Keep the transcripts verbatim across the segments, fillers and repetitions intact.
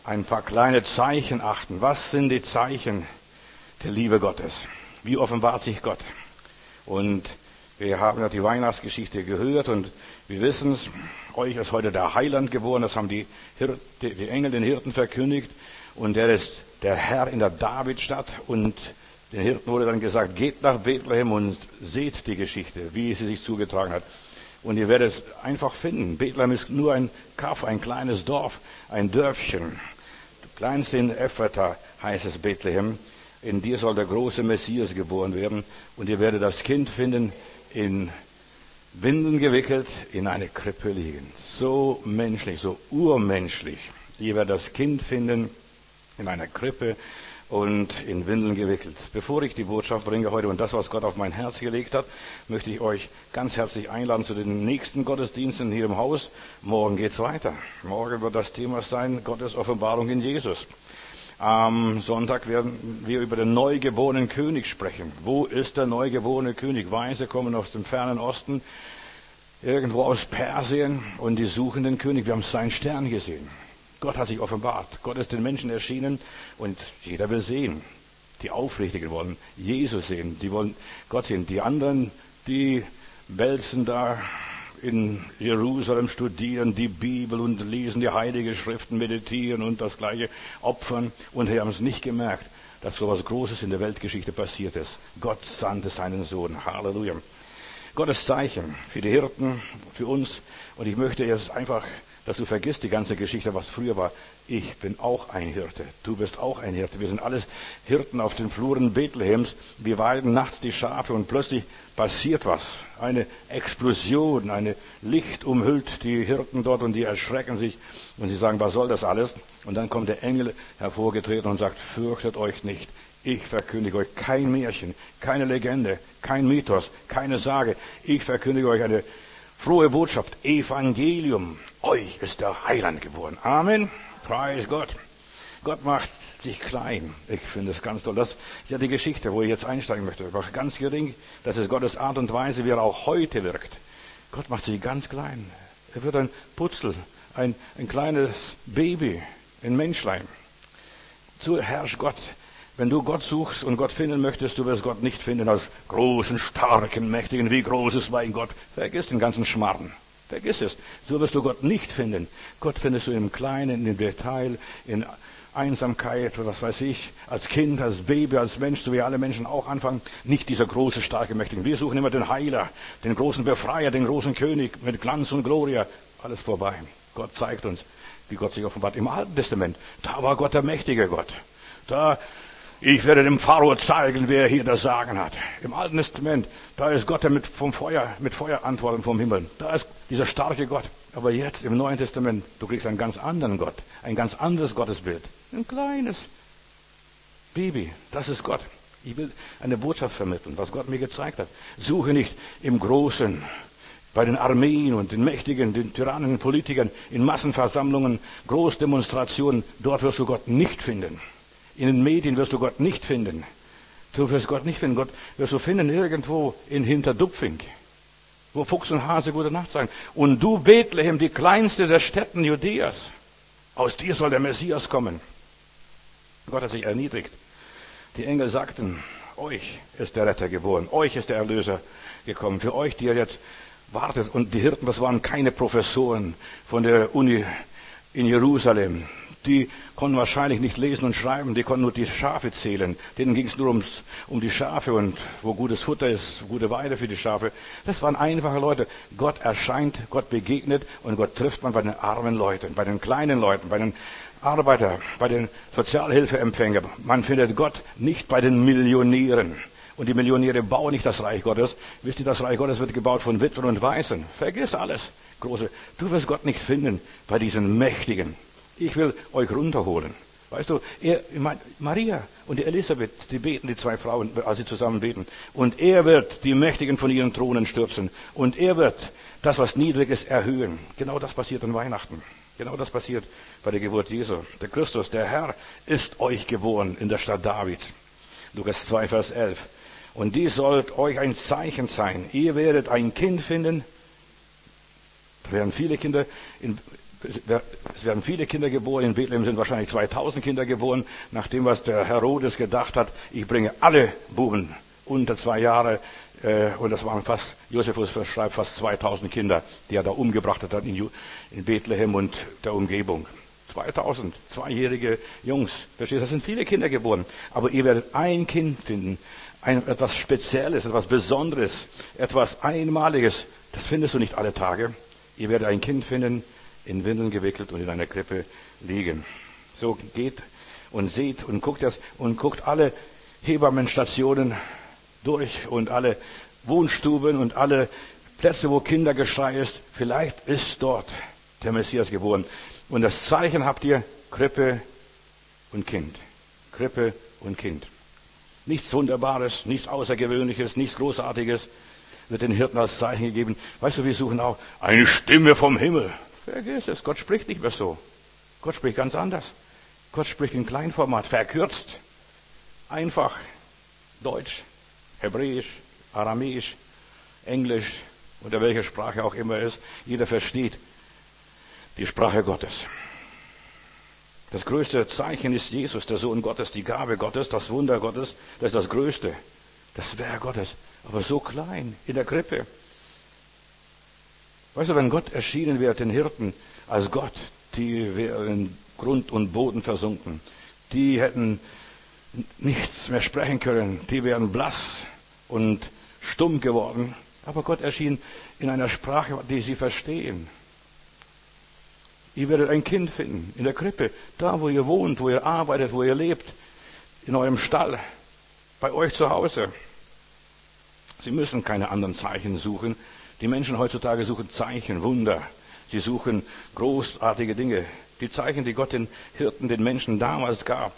ein paar kleine Zeichen achten. Was sind die Zeichen der Liebe Gottes? Wie offenbart sich Gott? Und wir haben ja die Weihnachtsgeschichte gehört und wir wissen es, euch ist heute der Heiland geboren, das haben die, Hirten, die Engel den Hirten verkündigt und der ist der Herr in der Davidstadt und den Hirten wurde dann gesagt, geht nach Bethlehem und seht die Geschichte, wie sie sich zugetragen hat. Und ihr werdet es einfach finden. Bethlehem ist nur ein Kaff, ein kleines Dorf, ein Dörfchen. Kleinste in Ephrata heißt es Bethlehem. In dir soll der große Messias geboren werden. Und ihr werdet das Kind finden, in Windeln gewickelt, in eine Krippe liegen. So menschlich, so urmenschlich. Ihr werdet das Kind finden, in einer Krippe und in Windeln gewickelt. Bevor ich die Botschaft bringe heute und das, was Gott auf mein Herz gelegt hat, möchte ich euch ganz herzlich einladen zu den nächsten Gottesdiensten hier im Haus. Morgen geht's weiter. Morgen wird das Thema sein, Gottes Offenbarung in Jesus. Am Sonntag werden wir über den neugeborenen König sprechen. Wo ist der neugeborene König? Weise kommen aus dem fernen Osten, irgendwo aus Persien und die suchen den König. Wir haben seinen Stern gesehen. Gott hat sich offenbart. Gott ist den Menschen erschienen und jeder will sehen. Die Aufrichtigen wollen Jesus sehen. Die wollen Gott sehen. Die anderen, die wälzen da in Jerusalem, studieren die Bibel und lesen die Heilige Schriften, meditieren und das Gleiche opfern. Und sie haben es nicht gemerkt, dass so etwas Großes in der Weltgeschichte passiert ist. Gott sandte seinen Sohn. Halleluja. Gottes Zeichen für die Hirten, für uns. Und ich möchte jetzt einfach, dass du vergisst die ganze Geschichte, was früher war. Ich bin auch ein Hirte. Du bist auch ein Hirte. Wir sind alles Hirten auf den Fluren Bethlehems. Wir weiden nachts die Schafe und plötzlich passiert was. Eine Explosion, eine Licht umhüllt die Hirten dort und die erschrecken sich und sie sagen, was soll das alles? Und dann kommt der Engel hervorgetreten und sagt, fürchtet euch nicht. Ich verkündige euch kein Märchen, keine Legende, kein Mythos, keine Sage. Ich verkündige euch eine frohe Botschaft, Evangelium. Euch ist der Heiland geboren. Amen. Preis Gott. Gott macht sich klein. Ich finde es ganz toll. Das ist ja die Geschichte, wo ich jetzt einsteigen möchte. Einfach ganz gering. Das ist Gottes Art und Weise, wie er auch heute wirkt. Gott macht sich ganz klein. Er wird ein Putzel, ein, ein kleines Baby, ein Menschlein. So herrscht Gott. Wenn du Gott suchst und Gott finden möchtest, du wirst Gott nicht finden als großen, starken, mächtigen, wie groß ist mein Gott. Vergiss den ganzen Schmarrn. Vergiss es. So wirst du Gott nicht finden. Gott findest du im Kleinen, im Detail, in Einsamkeit, oder was weiß ich, als Kind, als Baby, als Mensch, so wie alle Menschen auch anfangen. Nicht dieser große, starke, mächtige. Wir suchen immer den Heiler, den großen Befreier, den großen König mit Glanz und Gloria. Alles vorbei. Gott zeigt uns, wie Gott sich offenbart. Im Alten Testament, da war Gott der mächtige Gott. Da Ich werde dem Pharao zeigen, wer hier das Sagen hat. Im Alten Testament, da ist Gott, der mit vom Feuer, mit Feuer antwortet vom Himmel. Da ist dieser starke Gott. Aber jetzt im Neuen Testament, du kriegst einen ganz anderen Gott, ein ganz anderes Gottesbild. Ein kleines Baby, das ist Gott. Ich will eine Botschaft vermitteln, was Gott mir gezeigt hat. Suche nicht im Großen, bei den Armeen und den Mächtigen, den Tyrannen, den Politikern, in Massenversammlungen, Großdemonstrationen. Dort wirst du Gott nicht finden. In den Medien wirst du Gott nicht finden. Du wirst Gott nicht finden. Gott wirst du finden irgendwo in Hinterdupfing, wo Fuchs und Hase gute Nacht sagen. Und du, Bethlehem, die kleinste der Städten Judäas, aus dir soll der Messias kommen. Gott hat sich erniedrigt. Die Engel sagten, euch ist der Retter geboren, euch ist der Erlöser gekommen, für euch, die ihr jetzt wartet. Und die Hirten, das waren keine Professoren von der Uni in Jerusalem. Die konnten wahrscheinlich nicht lesen und schreiben, die konnten nur die Schafe zählen. Denen ging es nur ums, um die Schafe und wo gutes Futter ist, gute Weide für die Schafe. Das waren einfache Leute. Gott erscheint, Gott begegnet und Gott trifft man bei den armen Leuten, bei den kleinen Leuten, bei den Arbeitern, bei den Sozialhilfeempfängern. Man findet Gott nicht bei den Millionären. Und die Millionäre bauen nicht das Reich Gottes. Wisst ihr, das Reich Gottes wird gebaut von Witwen und Waisen. Vergiss alles, Große. Du wirst Gott nicht finden bei diesen Mächtigen. Ich will euch runterholen. Weißt du, er, Maria und die Elisabeth, die beten, die zwei Frauen, als sie zusammen beten. Und er wird die Mächtigen von ihren Thronen stürzen. Und er wird das, was niedrig ist, erhöhen. Genau das passiert an Weihnachten. Genau das passiert bei der Geburt Jesu. Der Christus, der Herr, ist euch geboren in der Stadt Davids. Lukas zwei, Vers elf. Und dies sollt euch ein Zeichen sein. Ihr werdet ein Kind finden. Da werden viele Kinder in Es werden viele Kinder geboren. In Bethlehem sind wahrscheinlich zweitausend Kinder geboren. Nach dem, was der Herodes gedacht hat, ich bringe alle Buben unter zwei Jahre, äh, und das waren fast, Josephus verschreibt fast zweitausend Kinder, die er da umgebracht hat in, in Bethlehem und der Umgebung. zweitausend, zweijährige Jungs. Verstehst du? Das sind viele Kinder geboren. Aber ihr werdet ein Kind finden. Ein, etwas Spezielles, etwas Besonderes, etwas Einmaliges. Das findest du nicht alle Tage. Ihr werdet ein Kind finden, in Windeln gewickelt und in einer Krippe liegen. So geht und seht und guckt das und guckt alle Hebammenstationen durch und alle Wohnstuben und alle Plätze, wo Kindergeschrei ist. Vielleicht ist dort der Messias geboren. Und das Zeichen habt ihr Krippe und Kind. Krippe und Kind. Nichts Wunderbares, nichts Außergewöhnliches, nichts Großartiges wird den Hirten als Zeichen gegeben. Weißt du, wir suchen auch eine Stimme vom Himmel. Vergiss es, Gott spricht nicht mehr so. Gott spricht ganz anders. Gott spricht in Kleinformat, verkürzt, einfach, Deutsch, Hebräisch, Aramäisch, Englisch oder welche Sprache auch immer ist. Jeder versteht die Sprache Gottes. Das größte Zeichen ist Jesus, der Sohn Gottes, die Gabe Gottes, das Wunder Gottes. Das ist das Größte, das Werk Gottes. Aber so klein, in der Krippe. Weißt du, wenn Gott erschienen wäre, den Hirten als Gott, die wären in Grund und Boden versunken. Die hätten nichts mehr sprechen können. Die wären blass und stumm geworden. Aber Gott erschien in einer Sprache, die sie verstehen. Ihr werdet ein Kind finden, in der Krippe, da wo ihr wohnt, wo ihr arbeitet, wo ihr lebt, in eurem Stall, bei euch zu Hause. Sie müssen keine anderen Zeichen suchen. Die Menschen heutzutage suchen Zeichen, Wunder. Sie suchen großartige Dinge. Die Zeichen, die Gott den Hirten, den Menschen damals gab,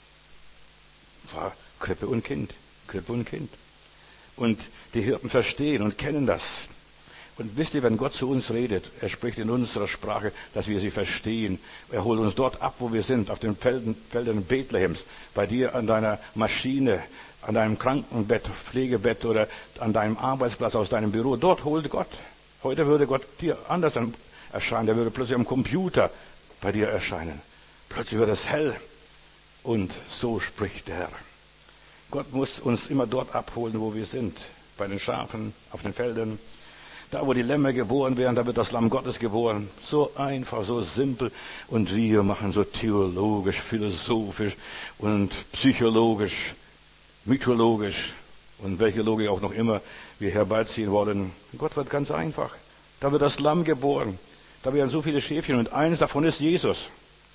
war Krippe und Kind, Krippe und Kind. Und die Hirten verstehen und kennen das. Und wisst ihr, wenn Gott zu uns redet, er spricht in unserer Sprache, dass wir sie verstehen. Er holt uns dort ab, wo wir sind, auf den Feldern, Feldern Bethlehems, bei dir an deiner Maschine, an deinem Krankenbett, Pflegebett oder an deinem Arbeitsplatz, aus deinem Büro. Dort holt Gott. Heute würde Gott dir anders erscheinen. Er würde plötzlich am Computer bei dir erscheinen. Plötzlich wird es hell. Und so spricht der Herr. Gott muss uns immer dort abholen, wo wir sind. Bei den Schafen, auf den Feldern. Da, wo die Lämmer geboren werden, da wird das Lamm Gottes geboren. So einfach, so simpel. Und wir machen so theologisch, philosophisch und psychologisch, mythologisch und welche Logik auch noch immer wir herbeiziehen wollen. Gott wird ganz einfach. Da wird das Lamm geboren. Da werden so viele Schäfchen und eines davon ist Jesus.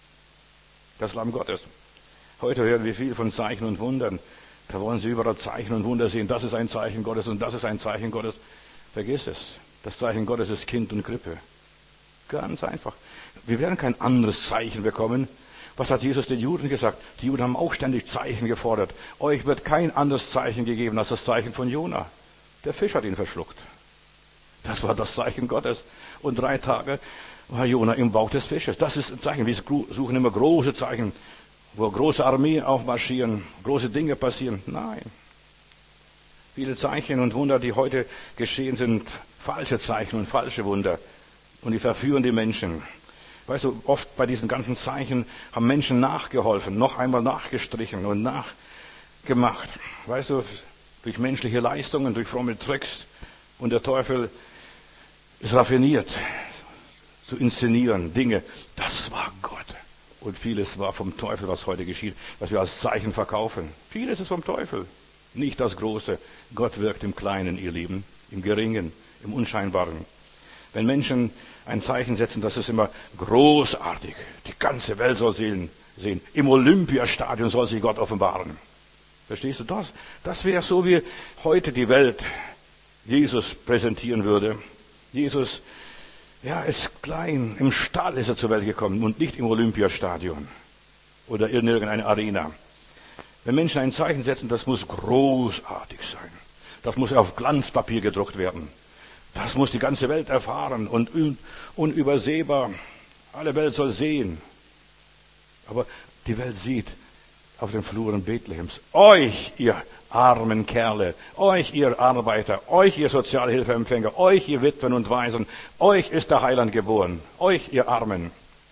Das Lamm Gottes. Heute hören wir viel von Zeichen und Wundern. Da wollen sie überall Zeichen und Wunder sehen. Das ist ein Zeichen Gottes und das ist ein Zeichen Gottes. Vergiss es. Das Zeichen Gottes ist Kind und Krippe. Ganz einfach. Wir werden kein anderes Zeichen bekommen. Was hat Jesus den Juden gesagt? Die Juden haben auch ständig Zeichen gefordert. Euch wird kein anderes Zeichen gegeben als das Zeichen von Jona. Der Fisch hat ihn verschluckt. Das war das Zeichen Gottes. Und drei Tage war Jona im Bauch des Fisches. Das ist ein Zeichen. Wir suchen immer große Zeichen, wo große Armeen aufmarschieren, große Dinge passieren. Nein. Viele Zeichen und Wunder, die heute geschehen, sind falsche Zeichen und falsche Wunder. Und die verführen die Menschen. Weißt du, oft bei diesen ganzen Zeichen haben Menschen nachgeholfen, noch einmal nachgestrichen und nachgemacht. Weißt du, durch menschliche Leistungen, durch fromme Tricks. Und der Teufel ist raffiniert, zu inszenieren, Dinge. Das war Gott. Und vieles war vom Teufel, was heute geschieht, was wir als Zeichen verkaufen. Vieles ist vom Teufel. Nicht das Große. Gott wirkt im Kleinen, ihr Lieben, im Geringen, im Unscheinbaren. Wenn Menschen ein Zeichen setzen, das ist immer großartig. Die ganze Welt soll sehen. sehen. Im Olympiastadion soll sich Gott offenbaren. Verstehst du das? Das wäre so, wie heute die Welt Jesus präsentieren würde. Jesus, ja, ist klein. Im Stall ist er zur Welt gekommen und nicht im Olympiastadion oder in irgendeiner Arena. Wenn Menschen ein Zeichen setzen, das muss großartig sein. Das muss auf Glanzpapier gedruckt werden. Das muss die ganze Welt erfahren und unübersehbar. Alle Welt soll sehen. Aber die Welt sieht auf den Fluren Bethlehems. Euch, ihr armen Kerle, euch, ihr Arbeiter, euch, ihr Sozialhilfeempfänger, euch, ihr Witwen und Waisen, euch ist der Heiland geboren. Euch, ihr Armen.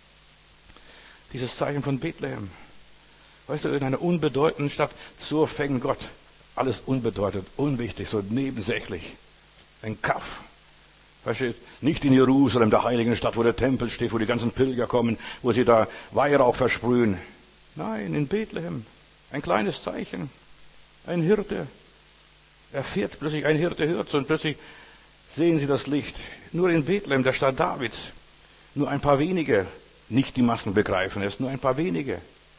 Dieses Zeichen von Bethlehem. Weißt du, in einer unbedeutenden Stadt, so fängt Gott alles unbedeutend, unwichtig, so nebensächlich. Ein Kaff. Versteht? Nicht in Jerusalem, der heiligen Stadt, wo der Tempel steht, wo die ganzen Pilger kommen, wo sie da Weihrauch versprühen. Nein, in Bethlehem. Ein kleines Zeichen. Ein Hirte. Er fährt plötzlich, ein Hirte hört und plötzlich sehen sie das Licht. Nur in Bethlehem, der Stadt Davids. Nur ein paar wenige, nicht die Massen begreifen es, nur ein paar wenige.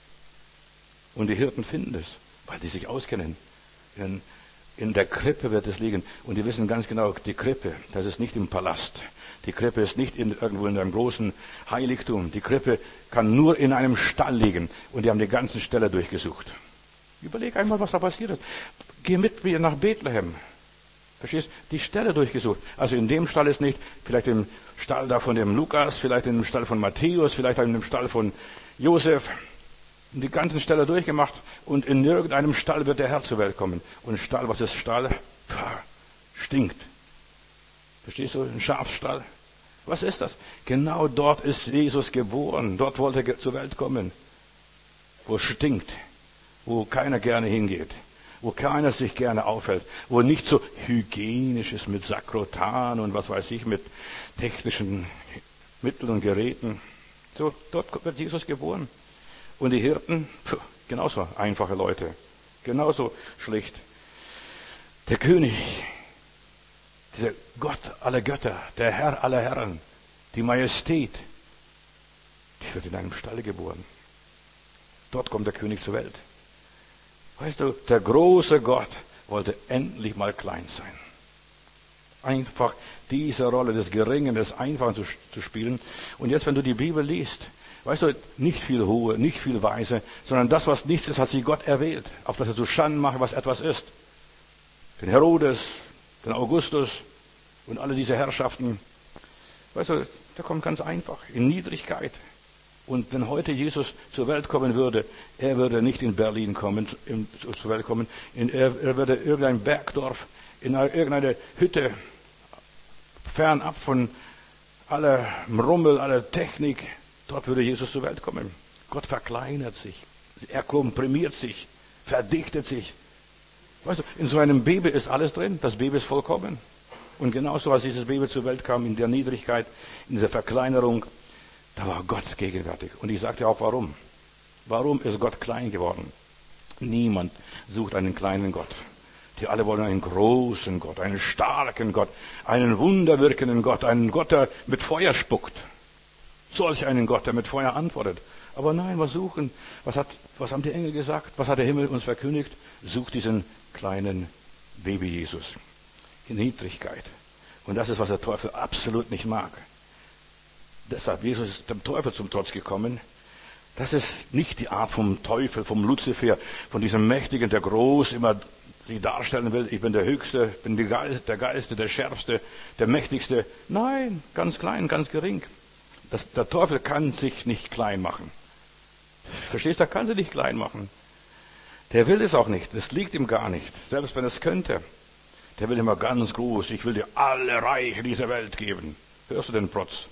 Und die Hirten finden es, weil die sich auskennen. In, in der Krippe wird es liegen. Und die wissen ganz genau, die Krippe, das ist nicht im Palast. Die Krippe ist nicht in, irgendwo in einem großen Heiligtum. Die Krippe kann nur in einem Stall liegen. Und die haben die ganzen Ställe durchgesucht. Überleg einmal, was da passiert ist. Geh mit mir nach Bethlehem. Verstehst? Die Ställe durchgesucht. Also in dem Stall ist nicht, vielleicht im Stall da von dem Lukas, vielleicht in dem Stall von Matthäus, vielleicht in dem Stall von Josef. Die ganzen Ställe durchgemacht und in irgendeinem Stall wird der Herr zur Welt kommen. Und Stall, was ist Stall? Pah, stinkt. Verstehst du? Ein Schafsstall. Was ist das? Genau dort ist Jesus geboren. Dort wollte er zur Welt kommen. Wo es stinkt. Wo keiner gerne hingeht. Wo keiner sich gerne aufhält. Wo nicht so hygienisch ist mit Sakrotan und was weiß ich, mit technischen Mitteln und Geräten. So, dort wird Jesus geboren. Und die Hirten, pf, genauso einfache Leute, genauso schlicht. Der König, dieser Gott aller Götter, der Herr aller Herren, die Majestät, die wird in einem Stall geboren. Dort kommt der König zur Welt. Weißt du, der große Gott wollte endlich mal klein sein. Einfach diese Rolle des Geringen, des Einfachen zu, zu spielen. Und jetzt, wenn du die Bibel liest, weißt du, nicht viel Hohe, nicht viel Weise, sondern das, was nichts ist, hat sich Gott erwählt, auf das er zu Schanden mache, was etwas ist. Den Herodes, den Augustus und alle diese Herrschaften. Weißt du, der kommt ganz einfach, in Niedrigkeit. Und wenn heute Jesus zur Welt kommen würde, er würde nicht in Berlin kommen, in, zur Welt kommen, in, er, er würde irgendein Bergdorf, in irgendeine Hütte, fernab von aller Rummel, aller Technik. Dort würde Jesus zur Welt kommen. Gott verkleinert sich. Er komprimiert sich, verdichtet sich. Weißt du, in so einem Baby ist alles drin. Das Baby ist vollkommen. Und genauso, als dieses Baby zur Welt kam, in der Niedrigkeit, in der Verkleinerung, da war Gott gegenwärtig. Und ich sagte auch, warum? Warum ist Gott klein geworden? Niemand sucht einen kleinen Gott. Die alle wollen einen großen Gott, einen starken Gott, einen wunderwirkenden Gott, einen Gott, der mit Feuer spuckt. Solch einen Gott, der mit Feuer antwortet. Aber nein, wir suchen. Was hat, was haben die Engel gesagt? Was hat der Himmel uns verkündigt? Sucht diesen kleinen Baby Jesus. In Niedrigkeit. Und das ist, was der Teufel absolut nicht mag. Deshalb, Jesus ist dem Teufel zum Trotz gekommen. Das ist nicht die Art vom Teufel, vom Luzifer, von diesem Mächtigen, der groß immer sich darstellen will. Ich bin der Höchste, bin der Geilste, der Schärfste, der Mächtigste. Nein, ganz klein, ganz gering. Das, der Teufel kann sich nicht klein machen. Verstehst du, er kann sich nicht klein machen. Der will es auch nicht. Das liegt ihm gar nicht. Selbst wenn es könnte. Der will immer ganz groß. Ich will dir alle Reiche dieser Welt geben. Hörst du den Protz?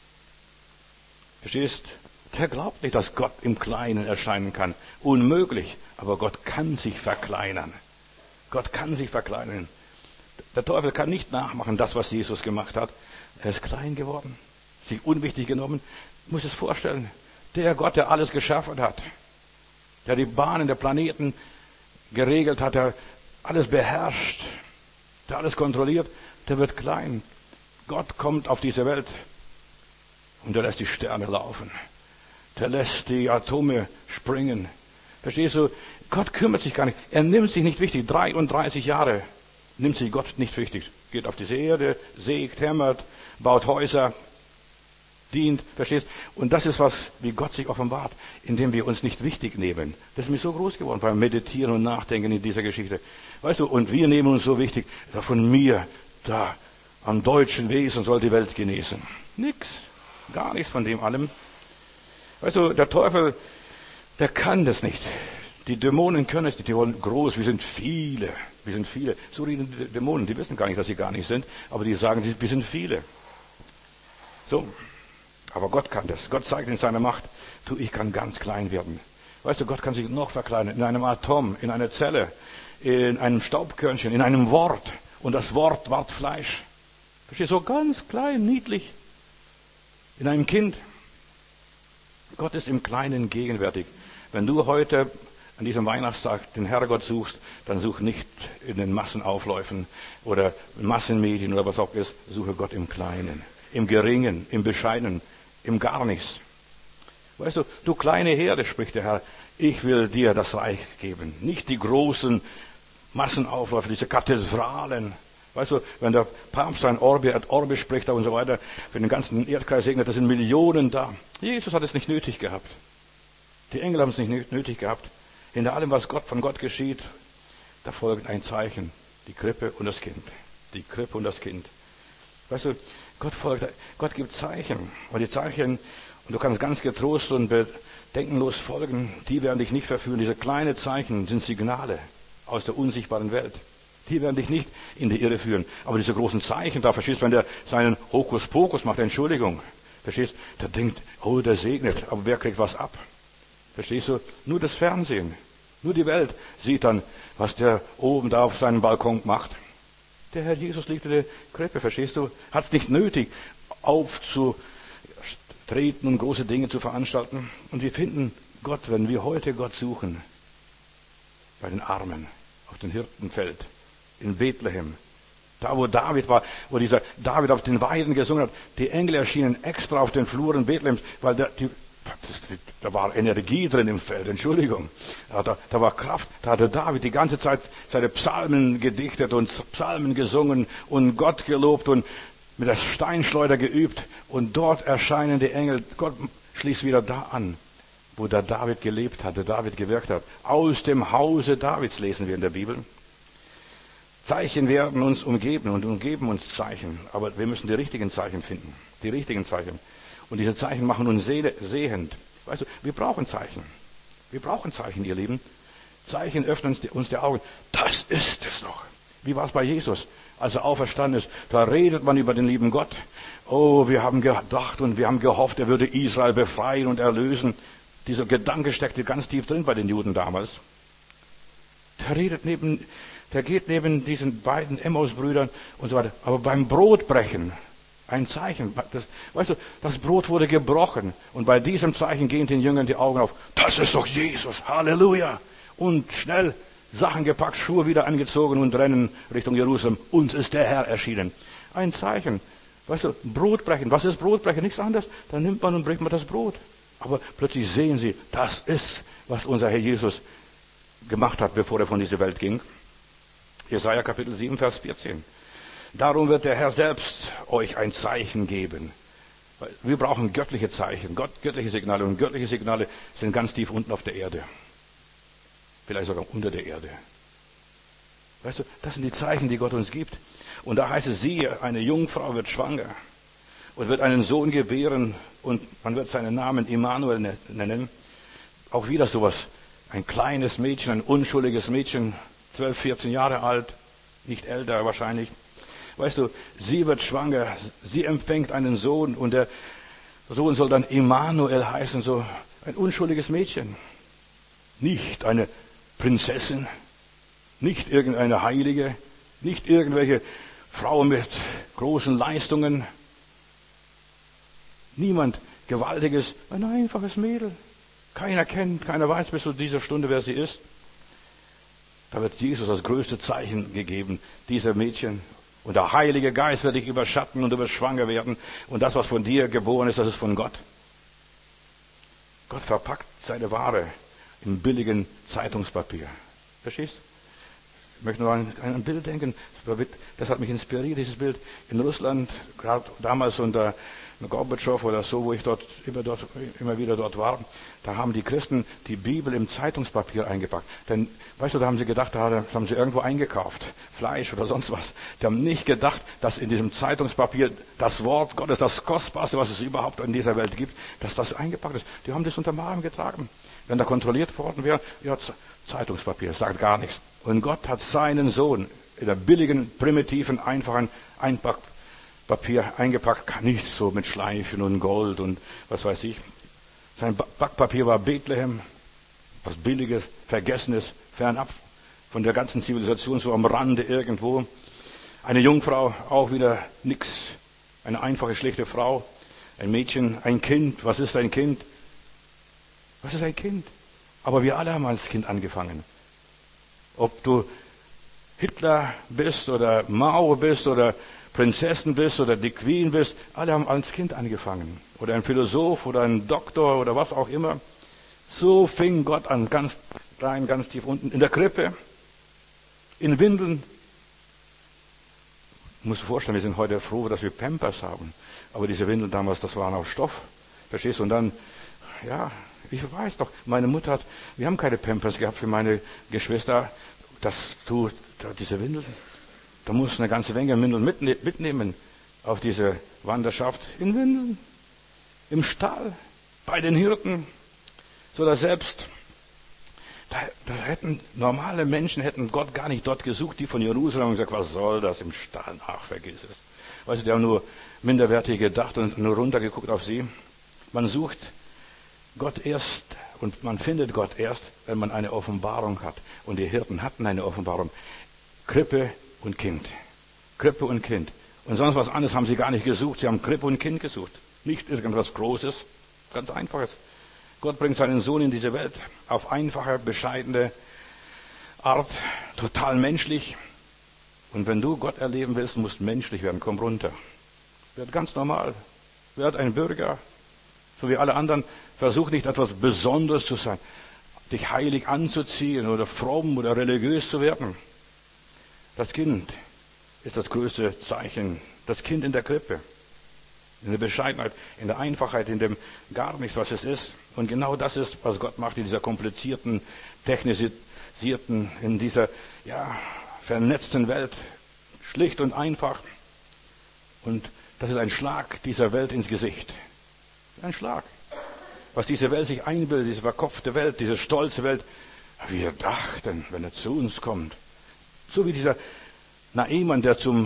Verstehst? Der glaubt nicht, dass Gott im Kleinen erscheinen kann. Unmöglich. Aber Gott kann sich verkleinern. Gott kann sich verkleinern. Der Teufel kann nicht nachmachen, das, was Jesus gemacht hat. Er ist klein geworden. Sich unwichtig genommen. Ich muss es vorstellen. Der Gott, der alles geschaffen hat. Der die Bahnen der Planeten geregelt hat. Der alles beherrscht. Der alles kontrolliert. Der wird klein. Gott kommt auf diese Welt. Und der lässt die Sterne laufen. Der lässt die Atome springen. Verstehst du? Gott kümmert sich gar nicht. Er nimmt sich nicht wichtig. dreiunddreißig Jahre nimmt sich Gott nicht wichtig. Geht auf diese Erde, sägt, hämmert, baut Häuser, dient. Verstehst? Und das ist was, wie Gott sich offenbart, indem wir uns nicht wichtig nehmen. Das ist mir so groß geworden beim Meditieren und Nachdenken in dieser Geschichte. Weißt du, und wir nehmen uns so wichtig. Von mir, da, am deutschen Wesen soll die Welt genießen. Nix. Gar nichts von dem allem. Weißt du, der Teufel, der kann das nicht. Die Dämonen können es nicht, die wollen groß, wir sind viele, wir sind viele. So reden die Dämonen, die wissen gar nicht, dass sie gar nicht sind, aber die sagen, wir sind viele. So, aber Gott kann das. Gott zeigt in seiner Macht, du, ich kann ganz klein werden. Weißt du, Gott kann sich noch verkleinern, in einem Atom, in einer Zelle, in einem Staubkörnchen, in einem Wort. Und das Wort ward Fleisch. Verstehst du, so ganz klein, niedlich, in einem Kind. Gott ist im Kleinen gegenwärtig. Wenn du heute an diesem Weihnachtstag den Herrgott suchst, dann such nicht in den Massenaufläufen oder Massenmedien oder was auch ist. Suche Gott im Kleinen, im Geringen, im Bescheidenen, im Gar nichts. Weißt du, du kleine Herde, spricht der Herr, ich will dir das Reich geben. Nicht die großen Massenaufläufe, diese Kathedralen. Weißt du, wenn der Papst ein Orbe et Orbe spricht und so weiter, für den ganzen Erdkreis segnet, da sind Millionen da. Jesus hat es nicht nötig gehabt. Die Engel haben es nicht nötig gehabt. Hinter allem, was Gott von Gott geschieht, da folgt ein Zeichen. Die Krippe und das Kind. Die Krippe und das Kind. Weißt du, Gott folgt, Gott gibt Zeichen. Und die Zeichen, und du kannst ganz getrost und bedenkenlos folgen, die werden dich nicht verführen. Diese kleinen Zeichen sind Signale aus der unsichtbaren Welt. Die werden dich nicht in die Irre führen. Aber diese großen Zeichen, da verstehst du, wenn der seinen Hokuspokus macht, Entschuldigung, verstehst, der denkt, oh, der segnet, aber wer kriegt was ab? Verstehst du? Nur das Fernsehen, nur die Welt sieht dann, was der oben da auf seinem Balkon macht. Der Herr Jesus liegt in der Krippe, verstehst du? Hat es nicht nötig, aufzutreten und große Dinge zu veranstalten. Und wir finden Gott, wenn wir heute Gott suchen, bei den Armen, auf dem Hirtenfeld, in Bethlehem. Da, wo David war, wo dieser David auf den Weiden gesungen hat, die Engel erschienen extra auf den Fluren Bethlehems, weil der, die, das, da war Energie drin im Feld, Entschuldigung. Da, da war Kraft. Da hatte David die ganze Zeit seine Psalmen gedichtet und Psalmen gesungen und Gott gelobt und mit der Steinschleuder geübt. Und dort erscheinen die Engel. Gott schließt wieder da an, wo der David gelebt hatte, David gewirkt hat. Aus dem Hause Davids lesen wir in der Bibel. Zeichen werden uns umgeben und umgeben uns Zeichen. Aber wir müssen die richtigen Zeichen finden. Die richtigen Zeichen. Und diese Zeichen machen uns sehend. Weißt du, wir brauchen Zeichen. Wir brauchen Zeichen, ihr Lieben. Zeichen öffnen uns die Augen. Das ist es doch. Wie war es bei Jesus, als er auferstanden ist? Da redet man über den lieben Gott. Oh, wir haben gedacht und wir haben gehofft, er würde Israel befreien und erlösen. Dieser Gedanke steckte ganz tief drin bei den Juden damals. Der redet neben, der geht neben diesen beiden Emmaus-Brüdern und so weiter. Aber beim Brotbrechen, ein Zeichen, das, weißt du, das Brot wurde gebrochen. Und bei diesem Zeichen gehen den Jüngern die Augen auf. Das ist doch Jesus, Halleluja. Und schnell Sachen gepackt, Schuhe wieder angezogen und rennen Richtung Jerusalem. Uns ist der Herr erschienen. Ein Zeichen. Weißt du, Brotbrechen. Was ist Brotbrechen? Nichts anderes. Dann nimmt man und bricht man das Brot. Aber plötzlich sehen sie, das ist, was unser Herr Jesus gemacht hat, bevor er von dieser Welt ging. Jesaja Kapitel sieben, Vers vierzehn. Darum wird der Herr selbst euch ein Zeichen geben. Wir brauchen göttliche Zeichen, Gott, göttliche Signale. Und göttliche Signale sind ganz tief unten auf der Erde. Vielleicht sogar unter der Erde. Weißt du, das sind die Zeichen, die Gott uns gibt. Und da heißt es, siehe, eine Jungfrau wird schwanger und wird einen Sohn gebären und man wird seinen Namen Immanuel nennen. Auch wieder sowas. Ein kleines Mädchen, ein unschuldiges Mädchen, zwölf, vierzehn Jahre alt, nicht älter wahrscheinlich. Weißt du, sie wird schwanger, sie empfängt einen Sohn und der Sohn soll dann Immanuel heißen, so ein unschuldiges Mädchen. Nicht eine Prinzessin, nicht irgendeine Heilige, nicht irgendwelche Frau mit großen Leistungen. Niemand Gewaltiges, ein einfaches Mädel. Keiner kennt, keiner weiß bis zu dieser Stunde, wer sie ist. Da wird Jesus das größte Zeichen gegeben, dieser Mädchen. Und der Heilige Geist wird dich überschatten und du wirst schwanger werden. Und das, was von dir geboren ist, das ist von Gott. Gott verpackt seine Ware im billigen Zeitungspapier. Verstehst? Ich möchte nur an ein Bild denken. Das hat mich inspiriert, dieses Bild. In Russland, gerade damals unter Gorbatschow oder so, wo ich dort immer, dort immer wieder dort war, da haben die Christen die Bibel im Zeitungspapier eingepackt. Denn, weißt du, da haben sie gedacht, da haben sie irgendwo eingekauft, Fleisch oder sonst was. Die haben nicht gedacht, dass in diesem Zeitungspapier das Wort Gottes, das Kostbarste, was es überhaupt in dieser Welt gibt, dass das eingepackt ist. Die haben das unterm Arm getragen. wenn da kontrolliert worden wäre, ja, Zeitungspapier, sagt gar nichts. Und Gott hat seinen Sohn in der billigen, primitiven, einfachen Einpackpapier eingepackt, nicht so mit Schleifen und Gold und was weiß ich. Sein Backpapier war Bethlehem, was Billiges, Vergessenes, fernab von der ganzen Zivilisation, so am Rande irgendwo. Eine Jungfrau, auch wieder nix, eine einfache, schlichte Frau, ein Mädchen, ein Kind. Was ist ein Kind? Was ist ein Kind? Aber wir alle haben als Kind angefangen. Ob du Hitler bist oder Mao bist oder Prinzessin bist oder die Queen bist, alle haben als Kind angefangen. Oder ein Philosoph oder ein Doktor oder was auch immer. So fing Gott an, ganz klein, ganz tief unten, in der Krippe, in Windeln. Ich muss mir vorstellen, wir sind heute froh, dass wir Pampers haben. Aber diese Windeln damals, das waren aus Stoff. Verstehst du? Und dann, ja, ich weiß doch, meine Mutter hat, wir haben keine Pampers gehabt für meine Geschwister. Das tut, diese Windeln, da muss eine ganze Menge Windeln mitnehmen auf diese Wanderschaft in Windeln, im Stall, bei den Hirten, so dass selbst, da, da hätten normale Menschen hätten Gott gar nicht dort gesucht, die von Jerusalem haben gesagt, was soll das im Stall? Ach, vergiss es. Weißt du, die haben nur minderwertig gedacht und nur runtergeguckt auf sie. Man sucht Gott erst und man findet Gott erst, wenn man eine Offenbarung hat. Und die Hirten hatten eine Offenbarung. Krippe und Kind. Krippe und Kind. Und sonst was anderes haben sie gar nicht gesucht. Sie haben Krippe und Kind gesucht. Nicht irgendwas Großes, ganz Einfaches. Gott bringt seinen Sohn in diese Welt auf einfache, bescheidene Art, total menschlich. Und wenn du Gott erleben willst, musst du menschlich werden. Komm runter. Werd ganz normal. Werd ein Bürger, so wie alle anderen. Versuch nicht etwas Besonderes zu sein, dich heilig anzuziehen oder fromm oder religiös zu werden. Das Kind ist das größte Zeichen. Das Kind in der Krippe. In der Bescheidenheit, in der Einfachheit, in dem gar nichts, was es ist. Und genau das ist, was Gott macht in dieser komplizierten, technisierten, in dieser, ja, vernetzten Welt. Schlicht und einfach. Und das ist ein Schlag dieser Welt ins Gesicht. Ein Schlag. Was diese Welt sich einbildet, diese verkopfte Welt, diese stolze Welt. Wir dachten, wenn er zu uns kommt. So wie dieser Naaman, der zum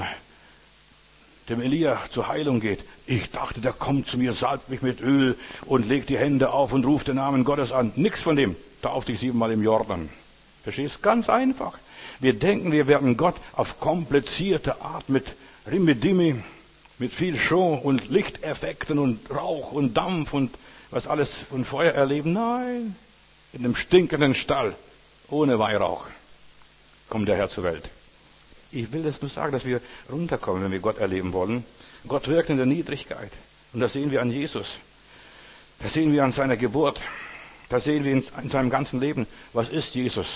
dem Elia zur Heilung geht. Ich dachte, der kommt zu mir, salbt mich mit Öl und legt die Hände auf und ruft den Namen Gottes an. Nix von dem. Tauft dich siebenmal im Jordan. Verstehst? Ganz einfach. Wir denken, wir werden Gott auf komplizierte Art mit Rimidimi, mit viel Show und Lichteffekten und Rauch und Dampf und was alles von Feuer erleben. Nein. In einem stinkenden Stall, ohne Weihrauch, kommt der Herr zur Welt. Ich will das nur sagen, dass wir runterkommen, wenn wir Gott erleben wollen. Gott wirkt in der Niedrigkeit. Und das sehen wir an Jesus. Das sehen wir an seiner Geburt. Das sehen wir in seinem ganzen Leben. Was ist Jesus?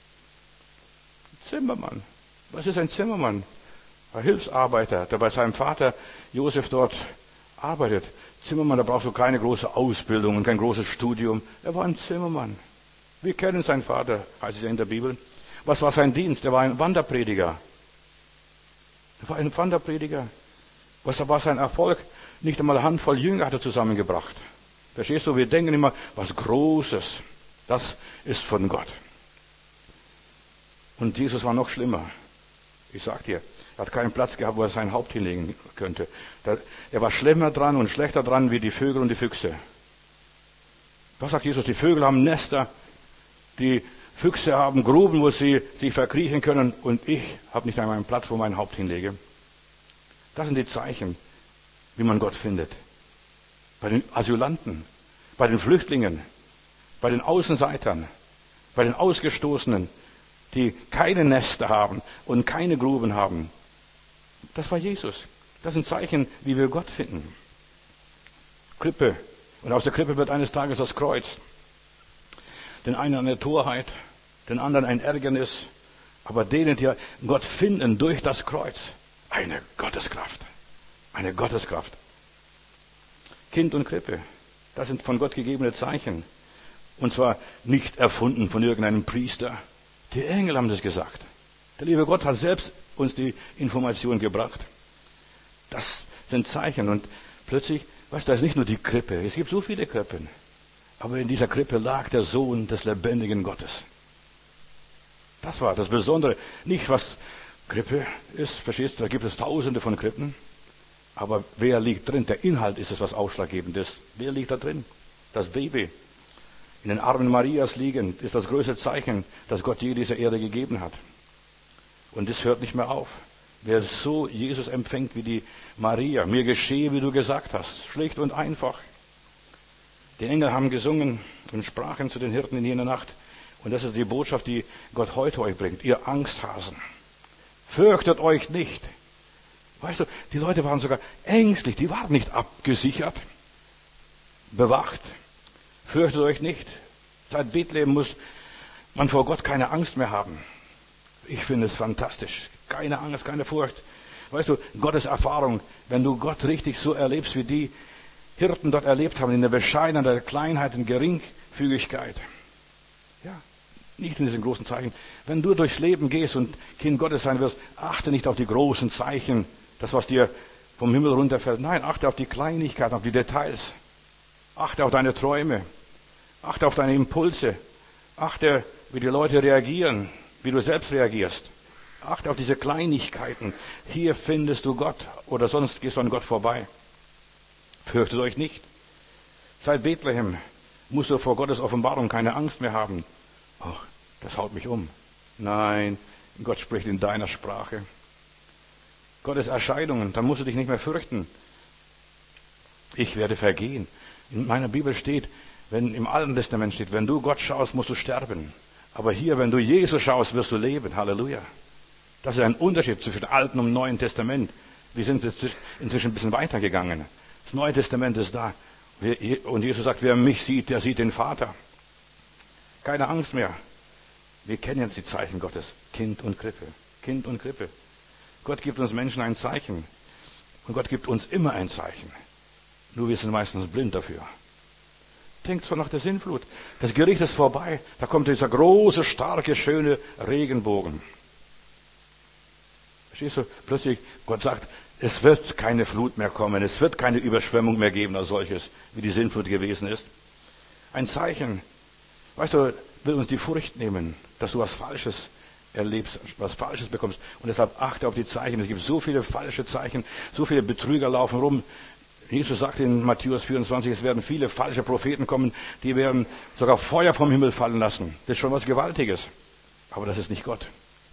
Zimmermann. Was ist ein Zimmermann? Ein Hilfsarbeiter, der bei seinem Vater Josef dort arbeitet. Zimmermann, da brauchst du keine große Ausbildung und kein großes Studium. Er war ein Zimmermann. Wir kennen seinen Vater, heißt es ja in der Bibel. Was war sein Dienst? Er war ein Wanderprediger. Er war ein Wanderprediger. Was war sein Erfolg? Nicht einmal eine Handvoll Jünger hat er zusammengebracht. Verstehst du? Wir denken immer, was Großes, das ist von Gott. Und Jesus war noch schlimmer. Ich sag dir, er hat keinen Platz gehabt, wo er sein Haupt hinlegen könnte. Er war schlimmer dran und schlechter dran wie die Vögel und die Füchse. Was sagt Jesus? Die Vögel haben Nester, die Füchse haben Gruben, wo sie sich verkriechen können, und ich habe nicht einmal einen Platz, wo mein Haupt hinlege. Das sind die Zeichen, wie man Gott findet. Bei den Asylanten, bei den Flüchtlingen, bei den Außenseitern, bei den Ausgestoßenen, die keine Nester haben und keine Gruben haben. Das war Jesus. Das sind Zeichen, wie wir Gott finden. Krippe. Und aus der Krippe wird eines Tages das Kreuz. Den einen eine Torheit, den anderen ein Ärgernis, aber denen, die Gott finden durch das Kreuz, eine Gotteskraft. Eine Gotteskraft. Kind und Krippe, das sind von Gott gegebene Zeichen. Und zwar nicht erfunden von irgendeinem Priester. Die Engel haben das gesagt. Der liebe Gott hat selbst uns die Information gebracht. Das sind Zeichen. Und plötzlich, weißt du, da ist nicht nur die Krippe. Es gibt so viele Krippen. Aber in dieser Krippe lag der Sohn des lebendigen Gottes. Das war das Besondere. Nicht, was Krippe ist, verstehst du, da gibt es tausende von Krippen. Aber wer liegt drin? Der Inhalt ist es, was ausschlaggebend ist. Wer liegt da drin? Das Baby. In den Armen Marias liegen, ist das größte Zeichen, das Gott je dieser Erde gegeben hat. Und das hört nicht mehr auf. Wer so Jesus empfängt wie die Maria, mir geschehe, wie du gesagt hast, schlicht und einfach. Die Engel haben gesungen und sprachen zu den Hirten in jener Nacht. Und das ist die Botschaft, die Gott heute euch bringt. Ihr Angsthasen, fürchtet euch nicht. Weißt du, die Leute waren sogar ängstlich, die waren nicht abgesichert, bewacht. Fürchtet euch nicht. Seit Bethlehem muss man vor Gott keine Angst mehr haben. Ich finde es fantastisch. Keine Angst, keine Furcht. Weißt du, Gottes Erfahrung, wenn du Gott richtig so erlebst, wie die Hirten dort erlebt haben, in der Bescheidenheit, der Kleinheit, in Geringfügigkeit. Ja, nicht in diesen großen Zeichen. Wenn du durchs Leben gehst und Kind Gottes sein wirst, achte nicht auf die großen Zeichen, das, was dir vom Himmel runterfällt. Nein, achte auf die Kleinigkeiten, auf die Details. Achte auf deine Träume. Achte auf deine Impulse. Achte, wie die Leute reagieren, wie du selbst reagierst. Achte auf diese Kleinigkeiten. Hier findest du Gott oder sonst gehst du an Gott vorbei. Fürchtet euch nicht. Seit Bethlehem musst du vor Gottes Offenbarung keine Angst mehr haben. Ach, das haut mich um. Nein, Gott spricht in deiner Sprache. Gottes Erscheinungen, dann musst du dich nicht mehr fürchten. Ich werde vergehen. In meiner Bibel steht, wenn im Alten Testament steht, wenn du Gott schaust, musst du sterben. Aber hier, wenn du Jesus schaust, wirst du leben. Halleluja. Das ist ein Unterschied zwischen dem Alten und dem Neuen Testament. Wir sind inzwischen ein bisschen weitergegangen. Das Neue Testament ist da. Und Jesus sagt, wer mich sieht, der sieht den Vater. Keine Angst mehr. Wir kennen jetzt die Zeichen Gottes. Kind und Krippe. Kind und Krippe. Gott gibt uns Menschen ein Zeichen. Und Gott gibt uns immer ein Zeichen. Nur wir sind meistens blind dafür. Denkt so nach der Sintflut. Das Gericht ist vorbei. Da kommt dieser große, starke, schöne Regenbogen. Verstehst du? Plötzlich, Gott sagt, es wird keine Flut mehr kommen. Es wird keine Überschwemmung mehr geben als solches, wie die Sintflut gewesen ist. Ein Zeichen. Weißt du, will uns die Furcht nehmen, dass du was Falsches erlebst, was Falsches bekommst. Und deshalb achte auf die Zeichen. Es gibt so viele falsche Zeichen, so viele Betrüger laufen rum. Jesus sagt in Matthäus vierundzwanzig, es werden viele falsche Propheten kommen, die werden sogar Feuer vom Himmel fallen lassen. Das ist schon was Gewaltiges. Aber das ist nicht Gott.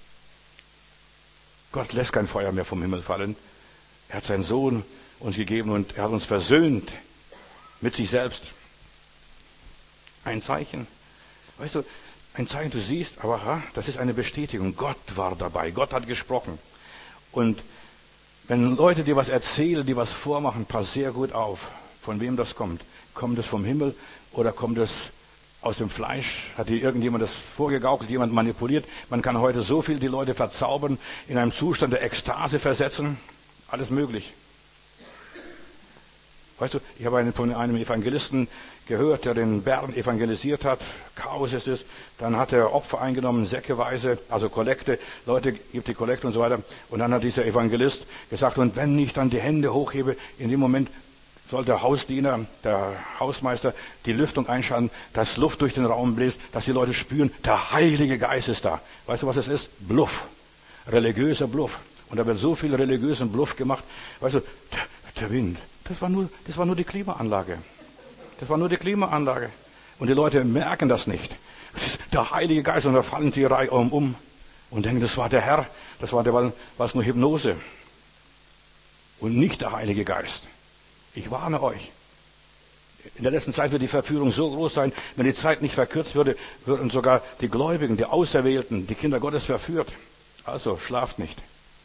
Gott lässt kein Feuer mehr vom Himmel fallen. Er hat seinen Sohn uns gegeben und er hat uns versöhnt mit sich selbst. Ein Zeichen. Weißt du, ein Zeichen, du siehst, aber aha, das ist eine Bestätigung. Gott war dabei. Gott hat gesprochen. Und wenn Leute dir was erzählen, die was vormachen, pass sehr gut auf, von wem das kommt. Kommt es vom Himmel oder kommt es aus dem Fleisch? Hat dir irgendjemand das vorgegaukelt, jemand manipuliert? Man kann heute so viel die Leute verzaubern, in einem Zustand der Ekstase versetzen. Alles möglich. Weißt du, ich habe einen, von einem Evangelisten gehört, der den Bären evangelisiert hat. Chaos ist es. Dann hat er Opfer eingenommen, säckeweise, also Kollekte. Leute, gibt die Kollekte und so weiter. Und dann hat dieser Evangelist gesagt, und wenn ich dann die Hände hochhebe, in dem Moment soll der Hausdiener, der Hausmeister, die Lüftung einschalten, dass Luft durch den Raum bläst, dass die Leute spüren, der Heilige Geist ist da. Weißt du, was es ist? Bluff. Religiöser Bluff. Und da wird so viel religiösen Bluff gemacht. Weißt du, der, der Wind, das war nur, das war nur die Klimaanlage. Das war nur die Klimaanlage. Und die Leute merken das nicht. Der Heilige Geist, und da fallen sie um, um und denken, das war der Herr, das war der, war es nur Hypnose. Und nicht der Heilige Geist. Ich warne euch. In der letzten Zeit wird die Verführung so groß sein, wenn die Zeit nicht verkürzt würde, würden sogar die Gläubigen, die Auserwählten, die Kinder Gottes verführt. Also schlaft nicht.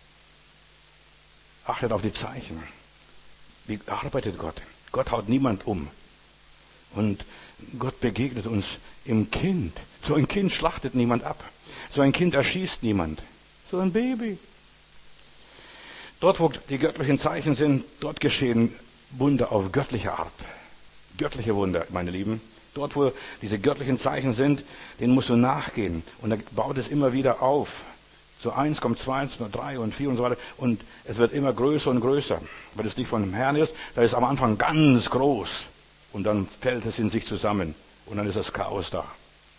Achtet auf die Zeichen. Wie arbeitet Gott? Gott haut niemand um. Und Gott begegnet uns im Kind. So ein Kind schlachtet niemand ab. So ein Kind erschießt niemand. So ein Baby. Dort, wo die göttlichen Zeichen sind, dort geschehen Wunder auf göttliche Art. Göttliche Wunder, meine Lieben. Dort, wo diese göttlichen Zeichen sind, denen musst du nachgehen. Und dann baut es immer wieder auf. So eins kommt zwei, drei und vier und so weiter. Und es wird immer größer und größer. Weil es nicht von dem Herrn ist, da ist am Anfang ganz groß. Und dann fällt es in sich zusammen. Und dann ist das Chaos da.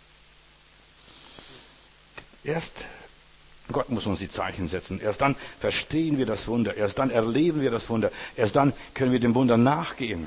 Erst Gott muss uns die Zeichen setzen. Erst dann verstehen wir das Wunder. Erst dann erleben wir das Wunder. Erst dann können wir dem Wunder nachgehen.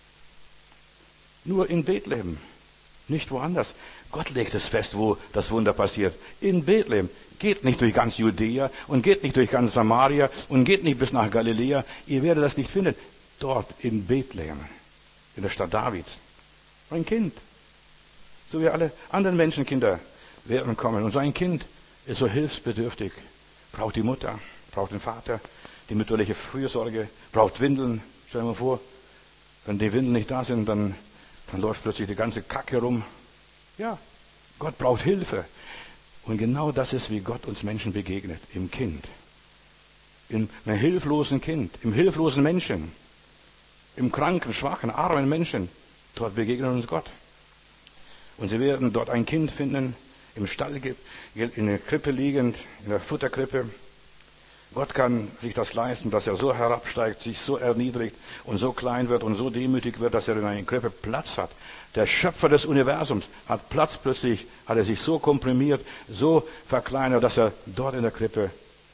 Nur in Bethlehem, nicht woanders. Gott legt es fest, wo das Wunder passiert. In Bethlehem. Geht nicht durch ganz Judäa und geht nicht durch ganz Samaria und geht nicht bis nach Galiläa. Ihr werdet das nicht finden. Dort in Bethlehem, in der Stadt Davids. Ein Kind. So wie alle anderen Menschenkinder werden kommen. Und so ein Kind ist so hilfsbedürftig. Braucht die Mutter, braucht den Vater, die mütterliche Fürsorge, braucht Windeln. Stell dir mal vor, wenn die Windeln nicht da sind, dann, dann läuft plötzlich die ganze Kacke rum. Ja, Gott braucht Hilfe. Und genau das ist, wie Gott uns Menschen begegnet. Im Kind. In einem hilflosen Kind. Im hilflosen Menschen. Im kranken, schwachen, armen Menschen. Dort begegnet uns Gott. Und sie werden dort ein Kind finden, im Stall, in der Krippe liegend, in der Futterkrippe. Gott kann sich das leisten, dass er so herabsteigt, sich so erniedrigt und so klein wird und so demütig wird, dass er in einer Krippe Platz hat. Der Schöpfer des Universums hat Platz plötzlich, hat er sich so komprimiert, so verkleinert, dass er dort in der Krippe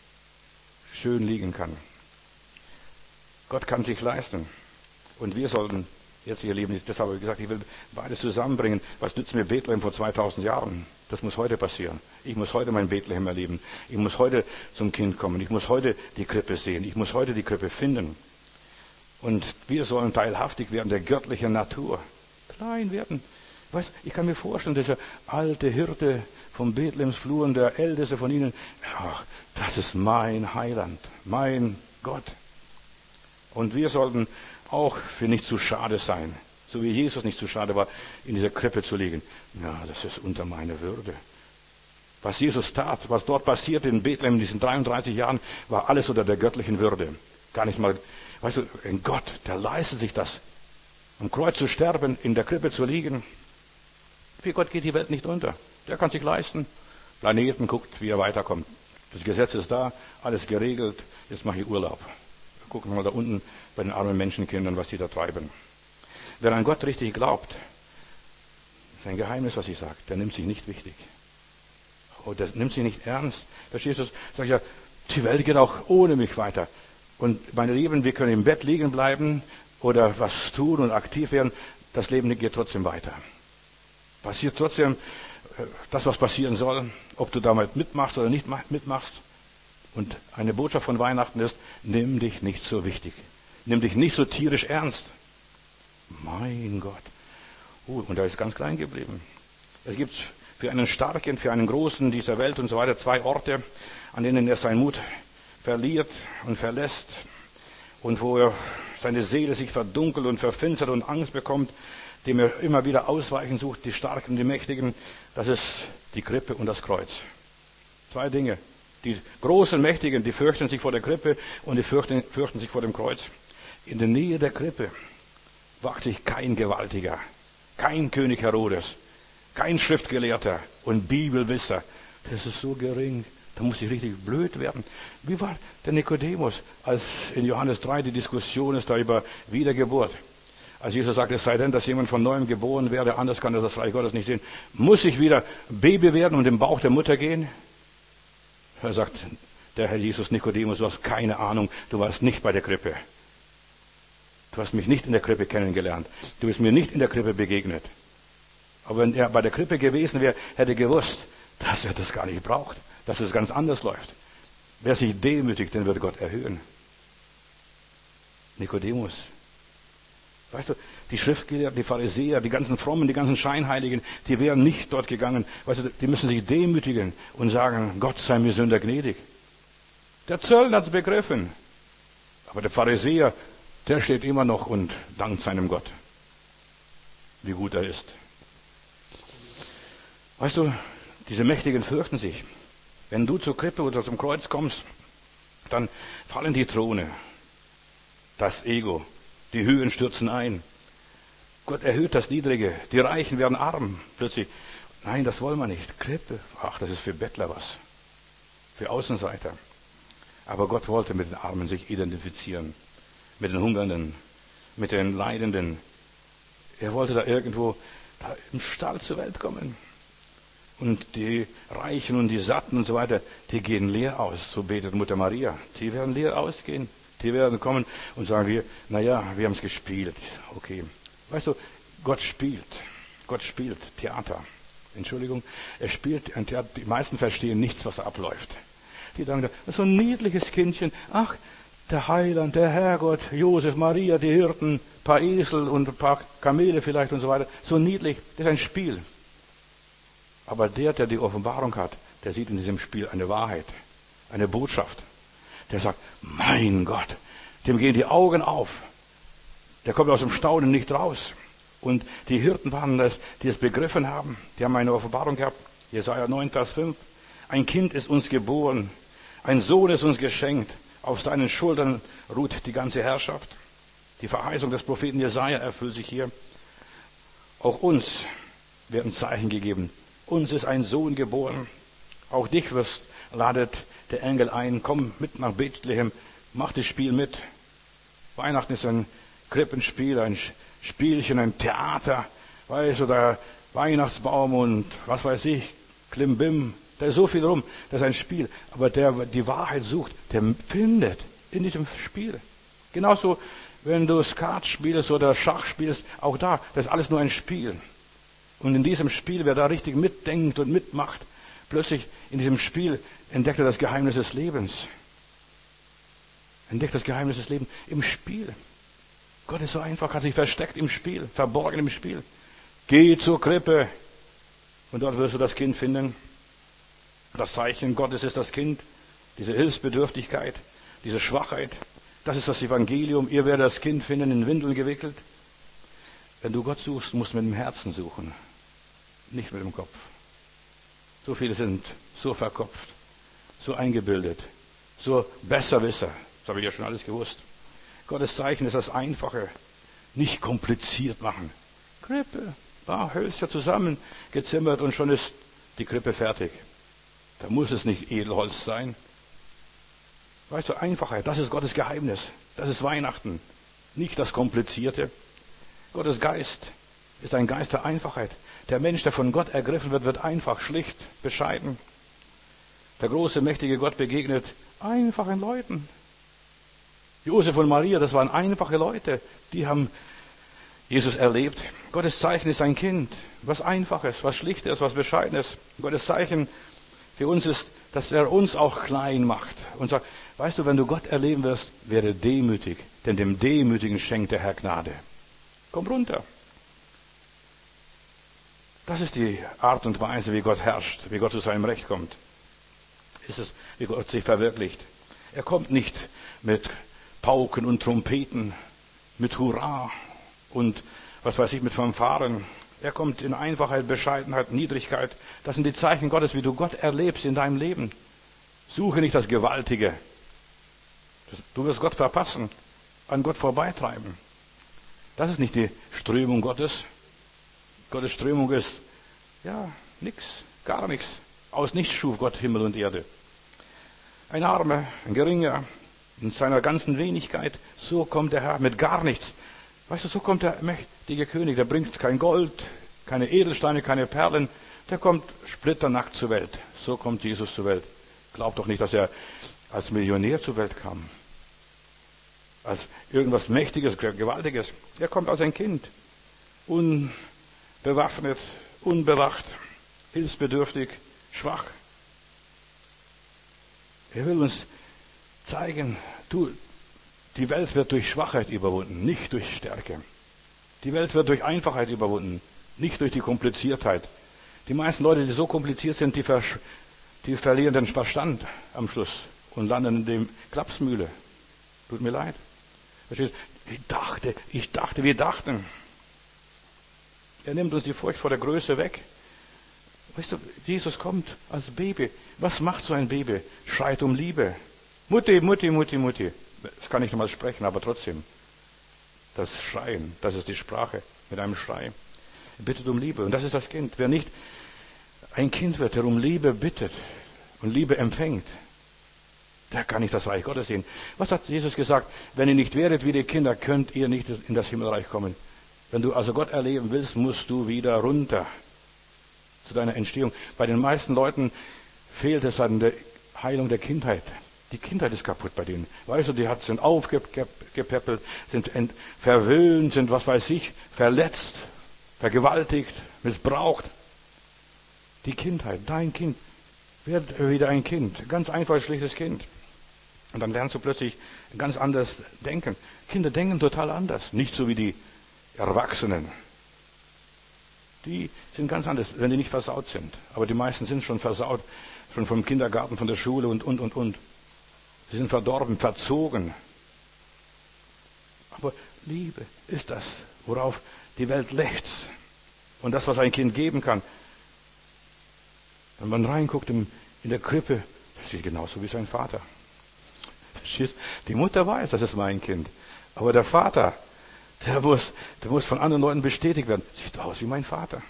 schön liegen kann. Gott kann sich leisten. Und wir sollten jetzt, ihr Lieben, deshalb habe ich gesagt, ich will beides zusammenbringen. Was nützt mir Bethlehem vor zweitausend Jahren? Das muss heute passieren. Ich muss heute mein Bethlehem erleben. Ich muss heute zum Kind kommen. Ich muss heute die Krippe sehen. Ich muss heute die Krippe finden. Und wir sollen teilhaftig werden der göttlichen Natur. Klein werden. Weißt, ich kann mir vorstellen, dieser alte Hirte vom Bethlehems Fluren, der älteste von ihnen, ach, das ist mein Heiland, mein Gott. Und wir sollten auch für nicht zu schade sein, so wie Jesus nicht zu schade war, in dieser Krippe zu liegen. Ja, das ist unter meiner Würde. Was Jesus tat, was dort passierte in Bethlehem in diesen dreiunddreißig Jahren, war alles unter der göttlichen Würde. Gar nicht mal, weißt du, ein Gott, der leistet sich das, am Kreuz zu sterben, in der Krippe zu liegen. Für Gott geht die Welt nicht unter. Der kann sich leisten. Planeten guckt, wie er weiterkommt. Das Gesetz ist da, alles geregelt. Jetzt mache ich Urlaub. Gucken wir mal da unten bei den armen Menschenkindern, was die da treiben. Wer an Gott richtig glaubt, ist ein Geheimnis, was ich sage, der nimmt sich nicht wichtig. Oh, der nimmt sich nicht ernst. Verstehst du? Sag ich ja, die Welt geht auch ohne mich weiter. Und meine Lieben, wir können im Bett liegen bleiben oder was tun und aktiv werden. Das Leben geht trotzdem weiter. Passiert trotzdem das, was passieren soll, ob du damit mitmachst oder nicht mitmachst. Und eine Botschaft von Weihnachten ist, nimm dich nicht so wichtig. Nimm dich nicht so tierisch ernst. Mein Gott. Uh, und er ist ganz klein geblieben. Es gibt für einen Starken, für einen Großen dieser Welt und so weiter zwei Orte, an denen er seinen Mut verliert und verlässt und wo er seine Seele sich verdunkelt und verfinstert und Angst bekommt, dem er immer wieder Ausweichen sucht, die Starken, die Mächtigen. Das ist die Krippe und das Kreuz. Zwei Dinge. Die großen Mächtigen, die fürchten sich vor der Krippe und die fürchten, fürchten sich vor dem Kreuz. In der Nähe der Krippe wagt sich kein Gewaltiger, kein König Herodes, kein Schriftgelehrter und Bibelwisser. Das ist so gering, da muss ich richtig blöd werden. Wie war der Nikodemus, als in Johannes drei die Diskussion ist da über Wiedergeburt? Als Jesus sagt, es sei denn, dass jemand von neuem geboren werde, anders kann er das Reich Gottes nicht sehen. Muss ich wieder Baby werden und im Bauch der Mutter gehen? Er sagt, der Herr Jesus, Nikodemus, du hast keine Ahnung, du warst nicht bei der Krippe. Du hast mich nicht in der Krippe kennengelernt. Du bist mir nicht in der Krippe begegnet. Aber wenn er bei der Krippe gewesen wäre, hätte er gewusst, dass er das gar nicht braucht, dass es ganz anders läuft. Wer sich demütigt, den wird Gott erhöhen. Nikodemus. Weißt du, die Schriftgelehrten, die Pharisäer, die ganzen Frommen, die ganzen Scheinheiligen, die wären nicht dort gegangen. Weißt du, die müssen sich demütigen und sagen, Gott sei mir Sünder gnädig. Der Zöllner hat es begriffen. Aber der Pharisäer, der steht immer noch und dankt seinem Gott, wie gut er ist. Weißt du, diese Mächtigen fürchten sich. Wenn du zur Krippe oder zum Kreuz kommst, dann fallen die Throne, das Ego, die Höhen stürzen ein. Gott erhöht das Niedrige, die Reichen werden arm plötzlich. Nein, das wollen wir nicht. Krippe, ach, das ist für Bettler was, für Außenseiter. Aber Gott wollte mit den Armen sich identifizieren, mit den Hungernden, mit den Leidenden. Er wollte da irgendwo da im Stall zur Welt kommen. Und die Reichen und die Satten und so weiter, die gehen leer aus, so betet Mutter Maria. Die werden leer ausgehen. Die werden kommen und sagen wir, naja, wir haben es gespielt. Okay. Weißt du, Gott spielt. Gott spielt Theater. Entschuldigung, er spielt ein Theater. Die meisten verstehen nichts, was da abläuft. Die sagen, das ist so ein niedliches Kindchen. Ach, der Heiland, der Herrgott, Josef, Maria, die Hirten, ein paar Esel und ein paar Kamele vielleicht und so weiter. So niedlich, das ist ein Spiel. Aber der, der die Offenbarung hat, der sieht in diesem Spiel eine Wahrheit, eine Botschaft. Der sagt, mein Gott, dem gehen die Augen auf. Der kommt aus dem Staunen nicht raus. Und die Hirten waren das, die es begriffen haben. Die haben eine Offenbarung gehabt. Jesaja neun, Vers fünf. Ein Kind ist uns geboren. Ein Sohn ist uns geschenkt. Auf seinen Schultern ruht die ganze Herrschaft. Die Verheißung des Propheten Jesaja erfüllt sich hier. Auch uns werden Zeichen gegeben. Uns ist ein Sohn geboren. Auch dich wirst, ladet der Engel ein. Komm mit nach Bethlehem. Mach das Spiel mit. Weihnachten ist ein Krippenspiel, ein Spielchen, ein Theater. Weißt du, der Weihnachtsbaum und was weiß ich, Klimbim. Da ist so viel rum. Das ist ein Spiel. Aber der die Wahrheit sucht, der findet in diesem Spiel. Genauso, wenn du Skat spielst oder Schach spielst, auch da, das ist alles nur ein Spiel. Und in diesem Spiel, wer da richtig mitdenkt und mitmacht, plötzlich in diesem Spiel entdeckt er das Geheimnis des Lebens. Entdeckt das Geheimnis des Lebens im Spiel. Gott ist so einfach, hat sich versteckt im Spiel, verborgen im Spiel. Geh zur Krippe und dort wirst du das Kind finden. Das Zeichen Gottes ist das Kind, diese Hilfsbedürftigkeit, diese Schwachheit. Das ist das Evangelium. Ihr werdet das Kind finden, in Windeln gewickelt. Wenn du Gott suchst, musst du mit dem Herzen suchen, nicht mit dem Kopf. So viele sind so verkopft, so eingebildet, so Besserwisser. Das habe ich ja schon alles gewusst. Gottes Zeichen ist das Einfache, nicht kompliziert machen. Krippe, paar Hölzer zusammen gezimmert und schon ist die Krippe fertig. Da muss es nicht Edelholz sein. Weißt du, Einfachheit, das ist Gottes Geheimnis. Das ist Weihnachten, nicht das Komplizierte. Gottes Geist ist ein Geist der Einfachheit. Der Mensch, der von Gott ergriffen wird, wird einfach, schlicht, bescheiden. Der große, mächtige Gott begegnet einfachen Leuten. Josef und Maria, das waren einfache Leute, die haben Jesus erlebt. Gottes Zeichen ist ein Kind, was Einfaches, was Schlichtes, was Bescheidenes. Gottes Zeichen für uns ist, dass er uns auch klein macht und sagt, weißt du, wenn du Gott erleben wirst, werde demütig, denn dem Demütigen schenkt der Herr Gnade. Komm runter. Das ist die Art und Weise, wie Gott herrscht, wie Gott zu seinem Recht kommt. Ist es, wie Gott sich verwirklicht. Er kommt nicht mit Pauken und Trompeten, mit Hurra und was weiß ich, mit Fanfaren. Er kommt in Einfachheit, Bescheidenheit, Niedrigkeit. Das sind die Zeichen Gottes, wie du Gott erlebst in deinem Leben. Suche nicht das Gewaltige. Du wirst Gott verpassen, an Gott vorbeitreiben. Das ist nicht die Strömung Gottes. Gottes Strömung ist, ja, nix, gar nichts. Aus nichts schuf Gott Himmel und Erde. Ein Armer, ein Geringer, in seiner ganzen Wenigkeit, so kommt der Herr mit gar nichts. Weißt du, so kommt der mächtige König, der bringt kein Gold, keine Edelsteine, keine Perlen, der kommt splitternackt zur Welt. So kommt Jesus zur Welt. Glaubt doch nicht, dass er als Millionär zur Welt kam. Als irgendwas Mächtiges, Gewaltiges. Er kommt als ein Kind. Unbewaffnet, unbewacht, hilfsbedürftig, schwach. Er will uns zeigen, du, die Welt wird durch Schwachheit überwunden, nicht durch Stärke. Die Welt wird durch Einfachheit überwunden, nicht durch die Kompliziertheit. Die meisten Leute, die so kompliziert sind, die, ver, die verlieren den Verstand am Schluss und landen in dem Klapsmühle. Tut mir leid. Ich dachte, ich dachte, wir dachten. Er nimmt uns die Furcht vor der Größe weg. Weißt du, Jesus kommt als Baby. Was macht so ein Baby? Schreit um Liebe. Mutti, Mutti, Mutti, Mutti. Das kann ich nicht mal sprechen, aber trotzdem. Das Schreien, das ist die Sprache mit einem Schrei. Er bittet um Liebe. Und das ist das Kind. Wer nicht ein Kind wird, der um Liebe bittet und Liebe empfängt, der kann nicht das Reich Gottes sehen. Was hat Jesus gesagt? Wenn ihr nicht wäret wie die Kinder, könnt ihr nicht in das Himmelreich kommen. Wenn du also Gott erleben willst, musst du wieder runter zu deiner Entstehung. Bei den meisten Leuten fehlt es an der Heilung der Kindheit. Die Kindheit ist kaputt bei denen. Weißt du, die sind aufgepäppelt, sind verwöhnt, sind, was weiß ich, verletzt, vergewaltigt, missbraucht. Die Kindheit, dein Kind, wird wieder ein Kind. Ganz einfach, schlichtes Kind. Und dann lernst du plötzlich ganz anders denken. Kinder denken total anders. Nicht so wie die Erwachsenen. Die sind ganz anders, wenn die nicht versaut sind. Aber die meisten sind schon versaut, schon vom Kindergarten, von der Schule und, und, und, und. Sie sind verdorben, verzogen. Aber Liebe ist das, worauf die Welt lechzt. Und das, was ein Kind geben kann. Wenn man reinguckt in, in der Krippe, das sieht genauso wie sein Vater. Die Mutter weiß, das ist mein Kind. Aber der Vater, der muss, der muss von anderen Leuten bestätigt werden. Sieht aus wie mein Vater.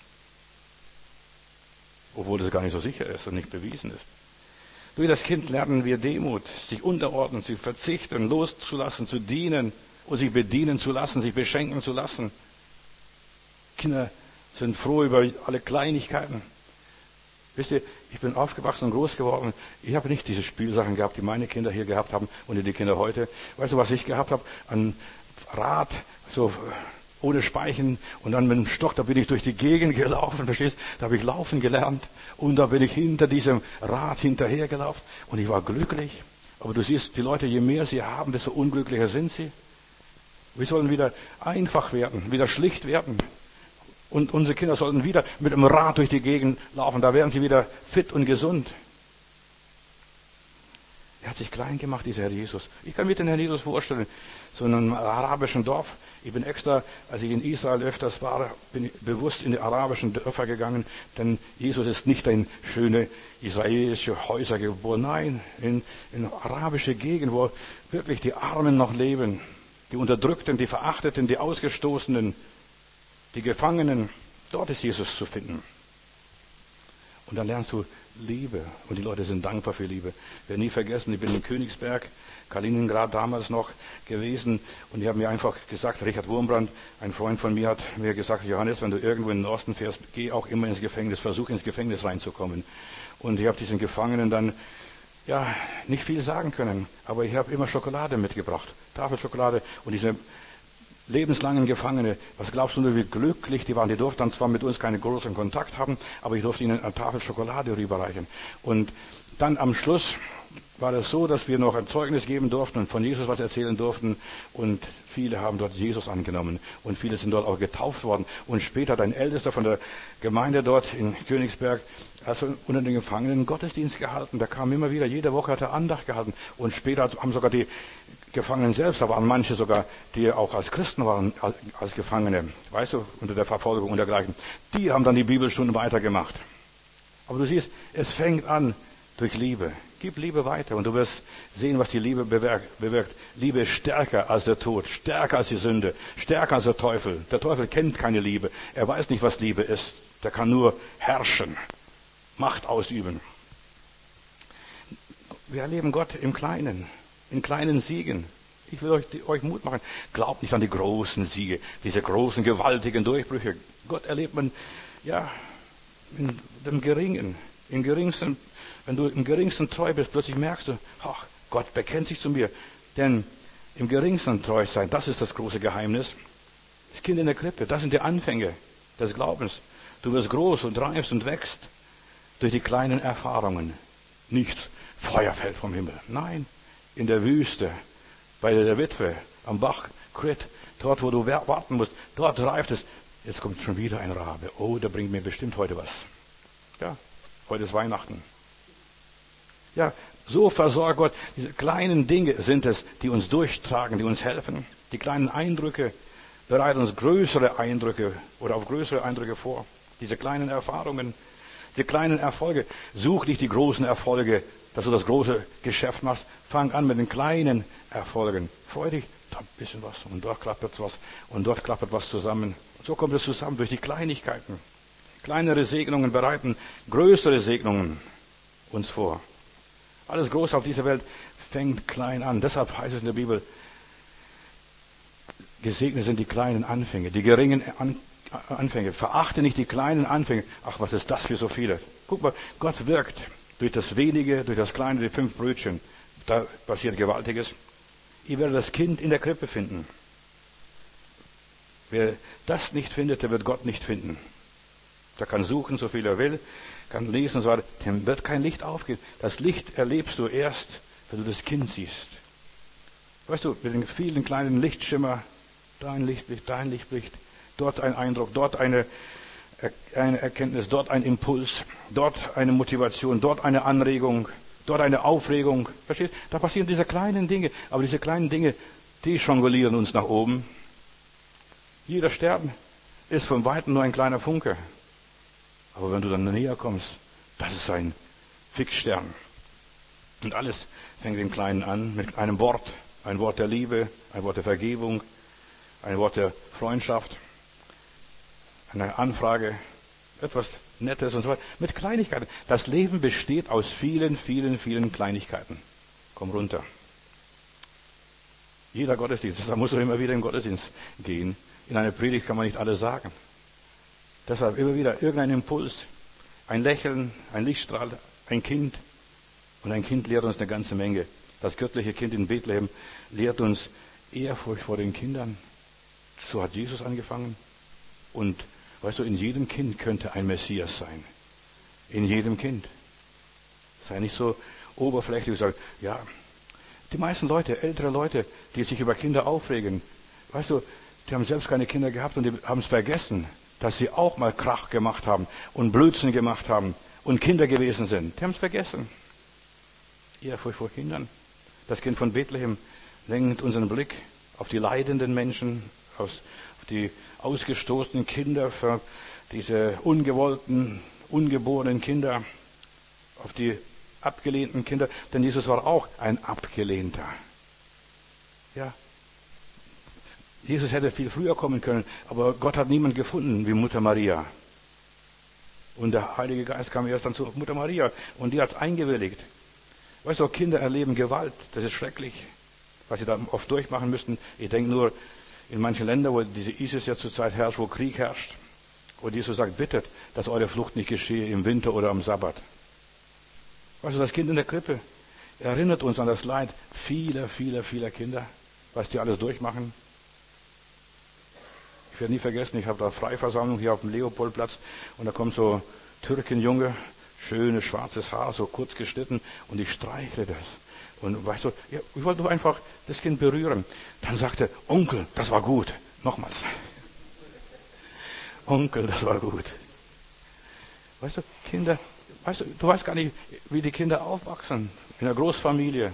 Obwohl das gar nicht so sicher ist und nicht bewiesen ist. Durch das Kind lernen wir Demut, sich unterordnen, sich verzichten, loszulassen, zu dienen und sich bedienen zu lassen, sich beschenken zu lassen. Kinder sind froh über alle Kleinigkeiten. Wisst ihr, ich bin aufgewachsen und groß geworden. Ich habe nicht diese Spielsachen gehabt, die meine Kinder hier gehabt haben und die Kinder heute. Weißt du, was ich gehabt habe? Ein Rad, so ohne Speichen und dann mit dem Stock, da bin ich durch die Gegend gelaufen, verstehst? Da habe ich laufen gelernt und da bin ich hinter diesem Rad hinterhergelaufen und ich war glücklich. Aber du siehst, die Leute, je mehr sie haben, desto unglücklicher sind sie. Wir sollen wieder einfach werden, wieder schlicht werden. Und unsere Kinder sollten wieder mit dem Rad durch die Gegend laufen. Da werden sie wieder fit und gesund. Er hat sich klein gemacht, dieser Herr Jesus. Ich kann mir den Herrn Jesus vorstellen, so in einem arabischen Dorf. Ich bin extra, als ich in Israel öfters war, bin ich bewusst in die arabischen Dörfer gegangen. Denn Jesus ist nicht in schöne israelische Häuser geboren. Nein, in, in arabische Gegend, wo wirklich die Armen noch leben. Die Unterdrückten, die Verachteten, die Ausgestoßenen. Die Gefangenen, dort ist Jesus zu finden. Und dann lernst du Liebe. Und die Leute sind dankbar für Liebe. Ich werde nie vergessen, ich bin in Königsberg, Kaliningrad damals noch gewesen. Und die haben mir einfach gesagt, Richard Wurmbrand, ein Freund von mir, hat mir gesagt, Johannes, wenn du irgendwo in den Osten fährst, geh auch immer ins Gefängnis, versuch ins Gefängnis reinzukommen. Und ich habe diesen Gefangenen dann, ja, nicht viel sagen können. Aber ich habe immer Schokolade mitgebracht. Tafelschokolade. Und diese lebenslangen Gefangene, was glaubst du nur, wie glücklich die waren? Die durften dann zwar mit uns keinen großen Kontakt haben, aber ich durfte ihnen eine Tafel Schokolade rüberreichen. Und dann am Schluss war es so, dass wir noch ein Zeugnis geben durften und von Jesus was erzählen durften. Und viele haben dort Jesus angenommen. Und viele sind dort auch getauft worden. Und später hat ein Ältester von der Gemeinde dort in Königsberg, also unter den Gefangenen, Gottesdienst gehalten. Der kam immer wieder, jede Woche hat er Andacht gehalten. Und später haben sogar die Gefangenen selbst, da waren manche sogar, die auch als Christen waren, als, als Gefangene, weißt du, unter der Verfolgung und dergleichen. Die haben dann die Bibelstunden weitergemacht. Aber du siehst, es fängt an durch Liebe. Gib Liebe weiter und du wirst sehen, was die Liebe bewirkt. bewirkt. Liebe ist stärker als der Tod, stärker als die Sünde, stärker als der Teufel. Der Teufel kennt keine Liebe. Er weiß nicht, was Liebe ist. Der kann nur herrschen, Macht ausüben. Wir erleben Gott im Kleinen. In kleinen Siegen. Ich will euch, euch Mut machen. Glaubt nicht an die großen Siege, diese großen, gewaltigen Durchbrüche. Gott erlebt man, ja, in dem Geringen, im Geringsten. Wenn du im Geringsten treu bist, plötzlich merkst du, ach, Gott bekennt sich zu mir. Denn im Geringsten treu sein, das ist das große Geheimnis. Das Kind in der Krippe, das sind die Anfänge des Glaubens. Du wirst groß und reifst und wächst durch die kleinen Erfahrungen. Nicht Feuer fällt vom Himmel. Nein. In der Wüste, bei der Witwe, am Bach Krit, dort, wo du warten musst, dort reift es. Jetzt kommt schon wieder ein Rabe. Oh, der bringt mir bestimmt heute was. Ja, heute ist Weihnachten. Ja, so versorgt Gott. Diese kleinen Dinge sind es, die uns durchtragen, die uns helfen. Die kleinen Eindrücke bereiten uns größere Eindrücke oder auf größere Eindrücke vor. Diese kleinen Erfahrungen, die kleinen Erfolge. Such nicht die großen Erfolge, dass du das große Geschäft machst. Fang an mit den kleinen Erfolgen. Freu dich, da ein bisschen was und dort klappert was und dort klappert was zusammen. Und so kommt es zusammen durch die Kleinigkeiten. Kleinere Segnungen bereiten größere Segnungen uns vor. Alles Große auf dieser Welt fängt klein an. Deshalb heißt es in der Bibel, Gesegnet sind die kleinen Anfänge, die geringen An- Anfänge. Verachte nicht die kleinen Anfänge. Ach, was ist das für so viele? Guck mal, Gott wirkt durch das Wenige, durch das Kleine, die fünf Brötchen. Da passiert Gewaltiges. Ihr werdet das Kind in der Krippe finden. Wer das nicht findet, der wird Gott nicht finden. Der kann suchen, so viel er will, kann lesen und so weiter. Dem wird kein Licht aufgehen. Das Licht erlebst du erst, wenn du das Kind siehst. Weißt du, mit den vielen kleinen Lichtschimmer, da ein Lichtblick, da ein Lichtblick, dort ein Eindruck, dort eine, eine Erkenntnis, dort ein Impuls, dort eine Motivation, dort eine Anregung, dort eine Aufregung. Verstehst? Da passieren diese kleinen Dinge. Aber diese kleinen Dinge, die jonglieren uns nach oben. Jeder Stern ist von Weitem nur ein kleiner Funke. Aber wenn du dann näher kommst, das ist ein Fixstern. Und alles fängt im Kleinen an mit einem Wort. Ein Wort der Liebe, ein Wort der Vergebung, ein Wort der Freundschaft, eine Anfrage, etwas Nettes und so weiter. Mit Kleinigkeiten. Das Leben besteht aus vielen, vielen, vielen Kleinigkeiten. Komm runter. Jeder Gottesdienst, da musst du immer wieder in den Gottesdienst gehen. In einer Predigt kann man nicht alles sagen. Deshalb immer wieder irgendein Impuls, ein Lächeln, ein Lichtstrahl, ein Kind. Und ein Kind lehrt uns eine ganze Menge. Das göttliche Kind in Bethlehem lehrt uns Ehrfurcht vor den Kindern. So hat Jesus angefangen. Und weißt du, in jedem Kind könnte ein Messias sein. In jedem Kind. Sei nicht so oberflächlich und sagen, ja, die meisten Leute, ältere Leute, die sich über Kinder aufregen, weißt du, die haben selbst keine Kinder gehabt und die haben es vergessen, dass sie auch mal Krach gemacht haben und Blödsinn gemacht haben und Kinder gewesen sind. Die haben es vergessen. Ehrfurcht vor Kindern. Das Kind von Bethlehem lenkt unseren Blick auf die leidenden Menschen, auf die ausgestoßenen Kinder, für diese ungewollten, ungeborenen Kinder, auf die abgelehnten Kinder. Denn Jesus war auch ein Abgelehnter. Ja. Jesus hätte viel früher kommen können, aber Gott hat niemanden gefunden wie Mutter Maria. Und der Heilige Geist kam erst dann zu Mutter Maria und die hat es eingewilligt. Weißt du, Kinder erleben Gewalt, das ist schrecklich, was sie da oft durchmachen müssten. Ich denke nur in manchen Ländern, wo diese ISIS ja zurzeit herrscht, wo Krieg herrscht, wo Jesus sagt, bittet, dass eure Flucht nicht geschehe im Winter oder am Sabbat. Weißt du, das Kind in der Krippe erinnert uns an das Leid vieler, vieler, vieler Kinder, was die alles durchmachen. Ich werde nie vergessen, ich habe da Freiversammlung hier auf dem Leopoldplatz und da kommt so Türkenjunge, schönes schwarzes Haar, so kurz geschnitten und ich streichle das. Und weißt du, ja, ich wollte nur einfach das Kind berühren. Dann sagte Onkel, das war gut. Nochmals. Onkel, das war gut. Weißt du, Kinder, weißt du, du weißt gar nicht, wie die Kinder aufwachsen in einer Großfamilie.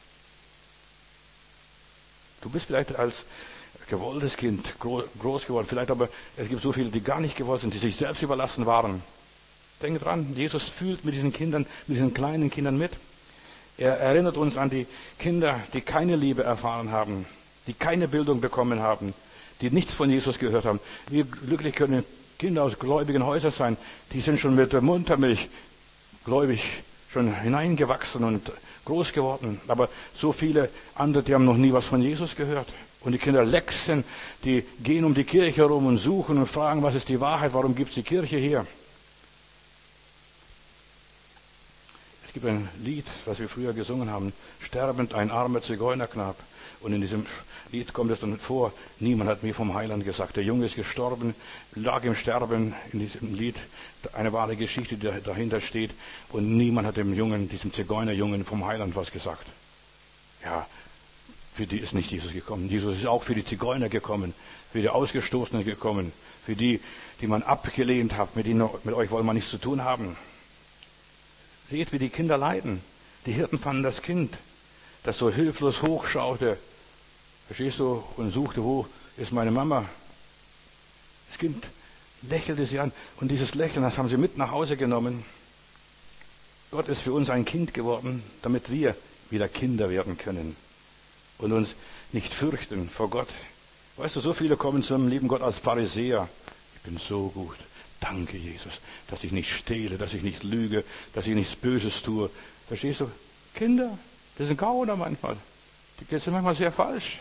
Du bist vielleicht als gewolltes Kind groß geworden, vielleicht aber es gibt so viele, die gar nicht gewollt sind, die sich selbst überlassen waren. Denk dran, Jesus fühlt mit diesen Kindern, mit diesen kleinen Kindern mit. Er erinnert uns an die Kinder, die keine Liebe erfahren haben, die keine Bildung bekommen haben, die nichts von Jesus gehört haben. Wie glücklich können Kinder aus gläubigen Häusern sein, die sind schon mit der Muttermilch gläubig schon hineingewachsen und groß geworden. Aber so viele andere, die haben noch nie was von Jesus gehört. Und die Kinder lexen, die gehen um die Kirche herum und suchen und fragen, was ist die Wahrheit, warum gibt es die Kirche hier? Es gibt ein Lied, was wir früher gesungen haben, sterbend ein armer Zigeunerknab. Und in diesem Lied kommt es dann vor, niemand hat mir vom Heiland gesagt. Der Junge ist gestorben, lag im Sterben in diesem Lied, eine wahre Geschichte, die dahinter steht. Und niemand hat dem Jungen, diesem Zigeunerjungen vom Heiland was gesagt. Ja, für die ist nicht Jesus gekommen. Jesus ist auch für die Zigeuner gekommen, für die Ausgestoßenen gekommen, für die, die man abgelehnt hat, mit denen, mit euch wollen wir nichts zu tun haben. Seht, wie die Kinder leiden. Die Hirten fanden das Kind, das so hilflos hochschaute, verstehst du, und suchte, wo ist meine Mama? Das Kind lächelte sie an und dieses Lächeln, das haben sie mit nach Hause genommen. Gott ist für uns ein Kind geworden, damit wir wieder Kinder werden können und uns nicht fürchten vor Gott. Weißt du, so viele kommen zum lieben Gott als Pharisäer. Ich bin so gut. Danke, Jesus, dass ich nicht stehle, dass ich nicht lüge, dass ich nichts Böses tue. Verstehst du? Kinder, das sind Gauner manchmal. Die sind manchmal sehr falsch.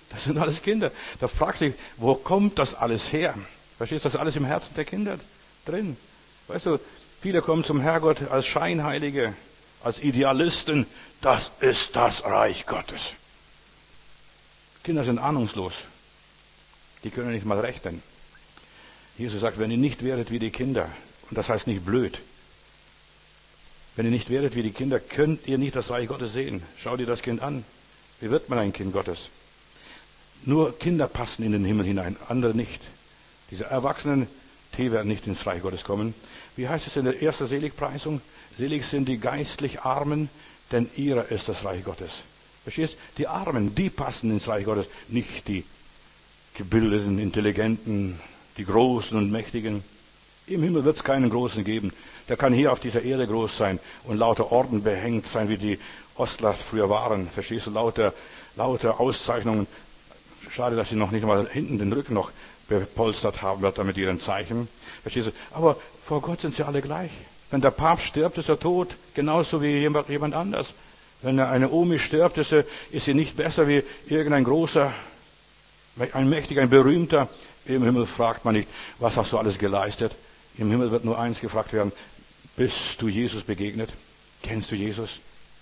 Das sind alles Kinder. Da fragst du dich, wo kommt das alles her? Verstehst du, das ist alles im Herzen der Kinder drin. Weißt du, viele kommen zum Herrgott als Scheinheilige, als Idealisten. Das ist das Reich Gottes. Kinder sind ahnungslos. Die können nicht mal rechnen. Jesus sagt, wenn ihr nicht werdet wie die Kinder, und das heißt nicht blöd, wenn ihr nicht werdet wie die Kinder, könnt ihr nicht das Reich Gottes sehen. Schau dir das Kind an. Wie wird man ein Kind Gottes? Nur Kinder passen in den Himmel hinein, andere nicht. Diese Erwachsenen, die werden nicht ins Reich Gottes kommen. Wie heißt es in der ersten Seligpreisung? Selig sind die geistlich Armen, denn ihrer ist das Reich Gottes. Verstehst? Die Armen, die passen ins Reich Gottes, nicht die gebildeten, intelligenten, die Großen und Mächtigen. Im Himmel wird es keinen Großen geben. Der kann hier auf dieser Erde groß sein und lauter Orden behängt sein, wie die Ostler früher waren. Verstehst du? Lauter, lauter Auszeichnungen. Schade, dass sie noch nicht mal hinten den Rücken noch bepolstert haben, wird da mit ihren Zeichen. Verstehst du? Aber vor Gott sind sie alle gleich. Wenn der Papst stirbt, ist er tot, genauso wie jemand, jemand anders. Wenn eine Omi stirbt, ist sie, ist sie nicht besser wie irgendein großer, ein mächtiger, ein berühmter. Im Himmel fragt man nicht, was hast du alles geleistet? Im Himmel wird nur eins gefragt werden, bist du Jesus begegnet? Kennst du Jesus?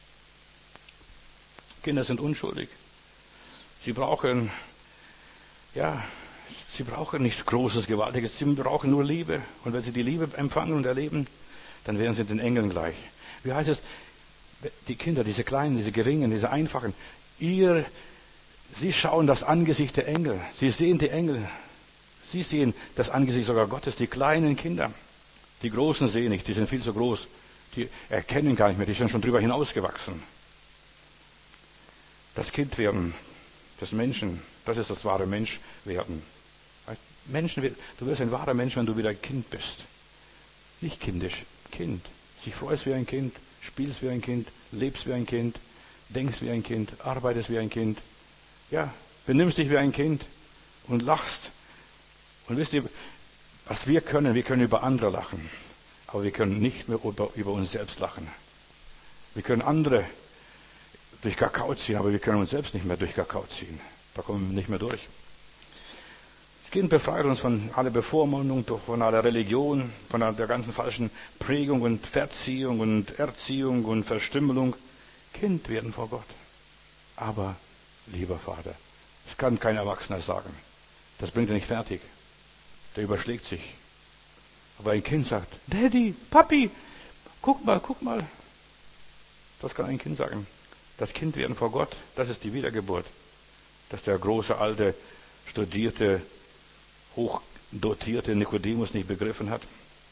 Kinder sind unschuldig. Sie brauchen, ja, sie brauchen nichts Großes, Gewaltiges. Sie brauchen nur Liebe. Und wenn sie die Liebe empfangen und erleben, dann werden sie den Engeln gleich. Wie heißt es? Die Kinder, diese Kleinen, diese Geringen, diese Einfachen, ihr, sie schauen das Angesicht der Engel. Sie sehen die Engel. Sie sehen das Angesicht sogar Gottes, die kleinen Kinder. Die Großen sehen nicht, die sind viel zu groß. Die erkennen gar nicht mehr, die sind schon drüber hinausgewachsen. Das Kindwerden des Menschen, das ist das wahre Menschwerden. Menschen, du wirst ein wahrer Mensch, wenn du wieder Kind bist. Nicht kindisch, Kind. Sich freust wie ein Kind, spielst wie ein Kind, lebst wie ein Kind, denkst wie ein Kind, arbeitest wie ein Kind. Ja, benimmst dich wie ein Kind und lachst. Und wisst ihr, was wir können? Wir können über andere lachen. Aber wir können nicht mehr über, über uns selbst lachen. Wir können andere durch Kakao ziehen, aber wir können uns selbst nicht mehr durch Kakao ziehen. Da kommen wir nicht mehr durch. Das Kind befreit uns von aller Bevormundung, von aller Religion, von der ganzen falschen Prägung und Verziehung und Erziehung und Verstümmelung. Kind werden vor Gott. Aber, lieber Vater, das kann kein Erwachsener sagen. Das bringt er nicht fertig. Der überschlägt sich. Aber ein Kind sagt, Daddy, Papi, guck mal, guck mal. Das kann ein Kind sagen. Das Kind werden vor Gott, das ist die Wiedergeburt. Dass der große, alte, studierte, hochdotierte Nikodemus nicht begriffen hat.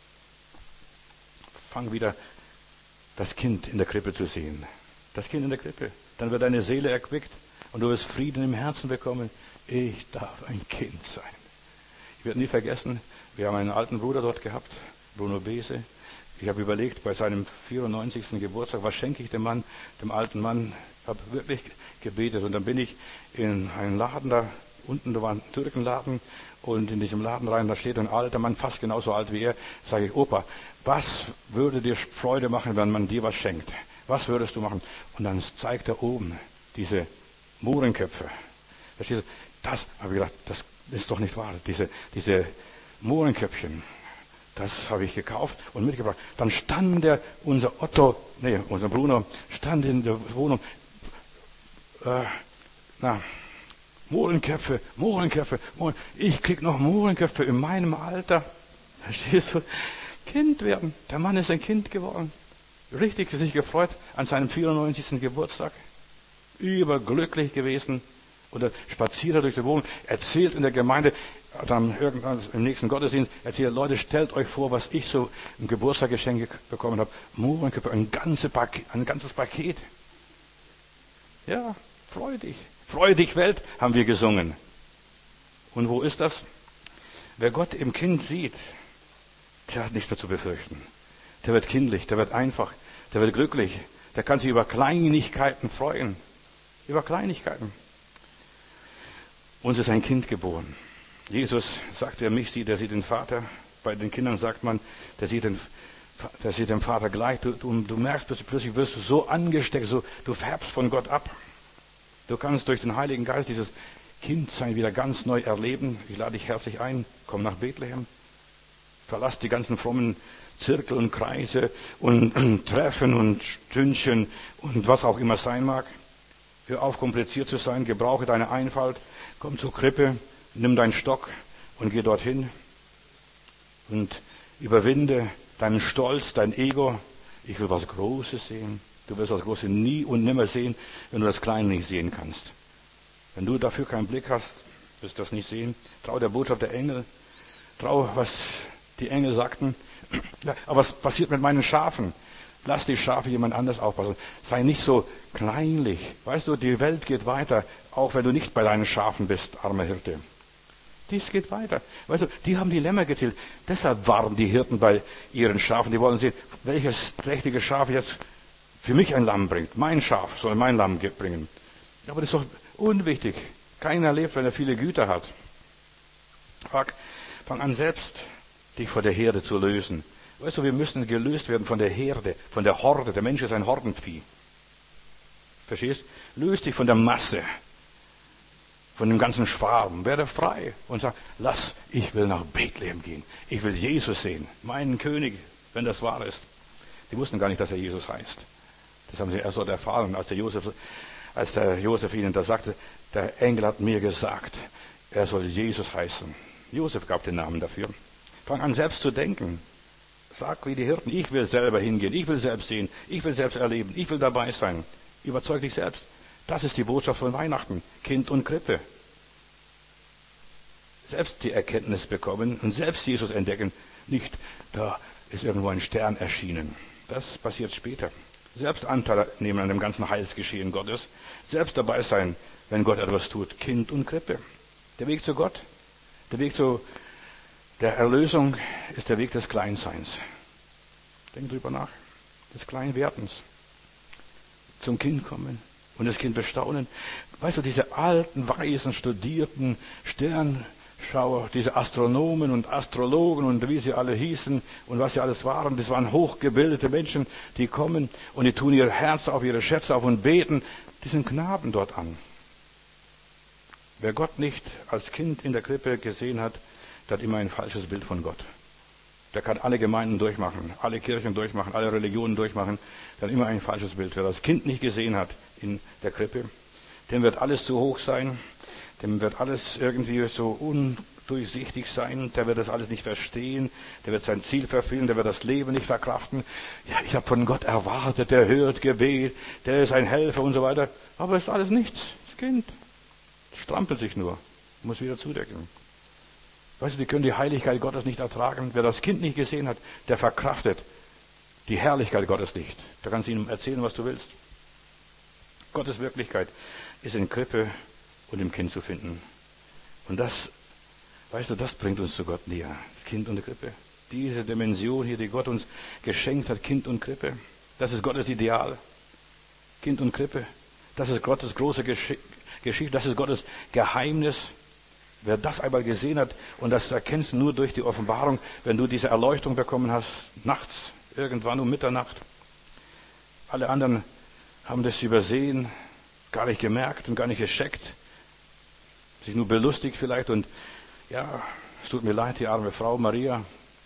Fang wieder das Kind in der Krippe zu sehen. Das Kind in der Krippe. Dann wird deine Seele erquickt und du wirst Frieden im Herzen bekommen. Ich darf ein Kind sein. Ich werde nie vergessen, wir haben einen alten Bruder dort gehabt, Bruno Bese. Ich habe überlegt, bei seinem vierundneunzigsten Geburtstag, was schenke ich dem Mann, dem alten Mann? Ich habe wirklich gebetet. Und dann bin ich in einen Laden da, unten, da war ein Türkenladen, und in diesem Laden rein, da steht ein alter Mann, fast genauso alt wie er. Sage ich, Opa, was würde dir Freude machen, wenn man dir was schenkt? Was würdest du machen? Und dann zeigt er oben diese Mohrenköpfe. Verstehst du? Das, habe ich gedacht, das ist doch nicht wahr. Diese, diese Mohrenköpfchen, das habe ich gekauft und mitgebracht. Dann stand der, unser Otto, nee, unser Bruno, stand in der Wohnung, äh, na, Mohrenköpfe, Mohrenköpfe, Mohren. Ich krieg noch Mohrenköpfe in meinem Alter. Verstehst du? Kind werden. Der Mann ist ein Kind geworden. Richtig sich gefreut an seinem vierundneunzigsten Geburtstag. Überglücklich gewesen. Und er spaziert durch die Wohnung, erzählt in der Gemeinde, dann irgendwann im nächsten Gottesdienst, erzählt, Leute, stellt euch vor, was ich so im Geburtstagsgeschenk bekommen habe. Mohrenköpfe, ein ganzes Paket, ein ganzes Paket. Ja, freu dich. Freu dich, Welt, haben wir gesungen. Und wo ist das? Wer Gott im Kind sieht, der hat nichts mehr zu befürchten. Der wird kindlich, der wird einfach, der wird glücklich. Der kann sich über Kleinigkeiten freuen. Über Kleinigkeiten. Uns ist ein Kind geboren. Jesus sagt, wer mich sieht, der sieht den Vater. Bei den Kindern sagt man, der sieht den, der sieht dem Vater gleich. Du, du, du merkst plötzlich, plötzlich wirst du so angesteckt, so, du färbst von Gott ab. Du kannst durch den Heiligen Geist dieses Kindsein wieder ganz neu erleben. Ich lade dich herzlich ein, komm nach Bethlehem. Verlass die ganzen frommen Zirkel und Kreise und, und Treffen und Stündchen und was auch immer sein mag. Hör auf, kompliziert zu sein, gebrauche deine Einfalt, komm zur Krippe, nimm deinen Stock und geh dorthin und überwinde deinen Stolz, dein Ego. Ich will was Großes sehen. Du wirst das Große nie und nimmer sehen, wenn du das Kleine nicht sehen kannst. Wenn du dafür keinen Blick hast, wirst du das nicht sehen. Trau der Botschaft der Engel. Trau, was die Engel sagten. Aber was passiert mit meinen Schafen? Lass die Schafe jemand anders aufpassen. Sei nicht so kleinlich. Weißt du, die Welt geht weiter, auch wenn du nicht bei deinen Schafen bist, armer Hirte. Dies geht weiter. Weißt du, die haben die Lämmer gezählt. Deshalb waren die Hirten bei ihren Schafen. Die wollen sehen, welches trächtige Schaf jetzt für mich ein Lamm bringt. Mein Schaf soll mein Lamm bringen. Aber das ist doch unwichtig. Keiner lebt, wenn er viele Güter hat. Fang an selbst, dich von der Herde zu lösen. Weißt du, wir müssen gelöst werden von der Herde, von der Horde. Der Mensch ist ein Hordenvieh. Verstehst? Löst dich von der Masse, von dem ganzen Schwarm. Werde frei und sag, lass, ich will nach Bethlehem gehen. Ich will Jesus sehen, meinen König, wenn das wahr ist. Die wussten gar nicht, dass er Jesus heißt. Das haben sie erst dort erfahren, als der Josef, als der Josef ihnen da sagte, der Engel hat mir gesagt, er soll Jesus heißen. Josef gab den Namen dafür. Fang an, selbst zu denken. Sag wie die Hirten, ich will selber hingehen, ich will selbst sehen, ich will selbst erleben, ich will dabei sein. Überzeug dich selbst. Das ist die Botschaft von Weihnachten. Kind und Krippe. Selbst die Erkenntnis bekommen und selbst Jesus entdecken. Nicht, da ist irgendwo ein Stern erschienen. Das passiert später. Selbst Anteil nehmen an dem ganzen Heilsgeschehen Gottes. Selbst dabei sein, wenn Gott etwas tut. Kind und Krippe. Der Weg zu Gott, der Weg zu der Erlösung ist der Weg des Kleinseins. Denk drüber nach. Des Kleinwerdens. Zum Kind kommen und das Kind bestaunen. Weißt du, diese alten, weisen, studierten Sternschauer, diese Astronomen und Astrologen und wie sie alle hießen und was sie alles waren, das waren hochgebildete Menschen, die kommen und die tun ihr Herz auf, ihre Schätze auf und beten diesen Knaben dort an. Wer Gott nicht als Kind in der Krippe gesehen hat, der hat immer ein falsches Bild von Gott. Der kann alle Gemeinden durchmachen, alle Kirchen durchmachen, alle Religionen durchmachen. Der hat immer ein falsches Bild. Wer das Kind nicht gesehen hat in der Krippe, dem wird alles zu hoch sein, dem wird alles irgendwie so undurchsichtig sein, der wird das alles nicht verstehen, der wird sein Ziel verfehlen, der wird das Leben nicht verkraften. Ja, ich habe von Gott erwartet, der hört Gebet, der ist ein Helfer und so weiter. Aber es ist alles nichts. Das Kind strampelt sich nur, muss wieder zudecken. Weißt du, die können die Heiligkeit Gottes nicht ertragen. Wer das Kind nicht gesehen hat, der verkraftet die Herrlichkeit Gottes nicht. Da kannst du ihm erzählen, was du willst. Gottes Wirklichkeit ist in Krippe und im Kind zu finden. Und das, weißt du, das bringt uns zu Gott näher. Das Kind und die Krippe. Diese Dimension hier, die Gott uns geschenkt hat, Kind und Krippe. Das ist Gottes Ideal. Kind und Krippe. Das ist Gottes große Gesch- Geschichte. Das ist Gottes Geheimnis. Wer das einmal gesehen hat, und das erkennst du nur durch die Offenbarung, wenn du diese Erleuchtung bekommen hast, nachts, irgendwann um Mitternacht. Alle anderen haben das übersehen, gar nicht gemerkt und gar nicht gescheckt, sich nur belustigt vielleicht und ja, es tut mir leid, die arme Frau Maria.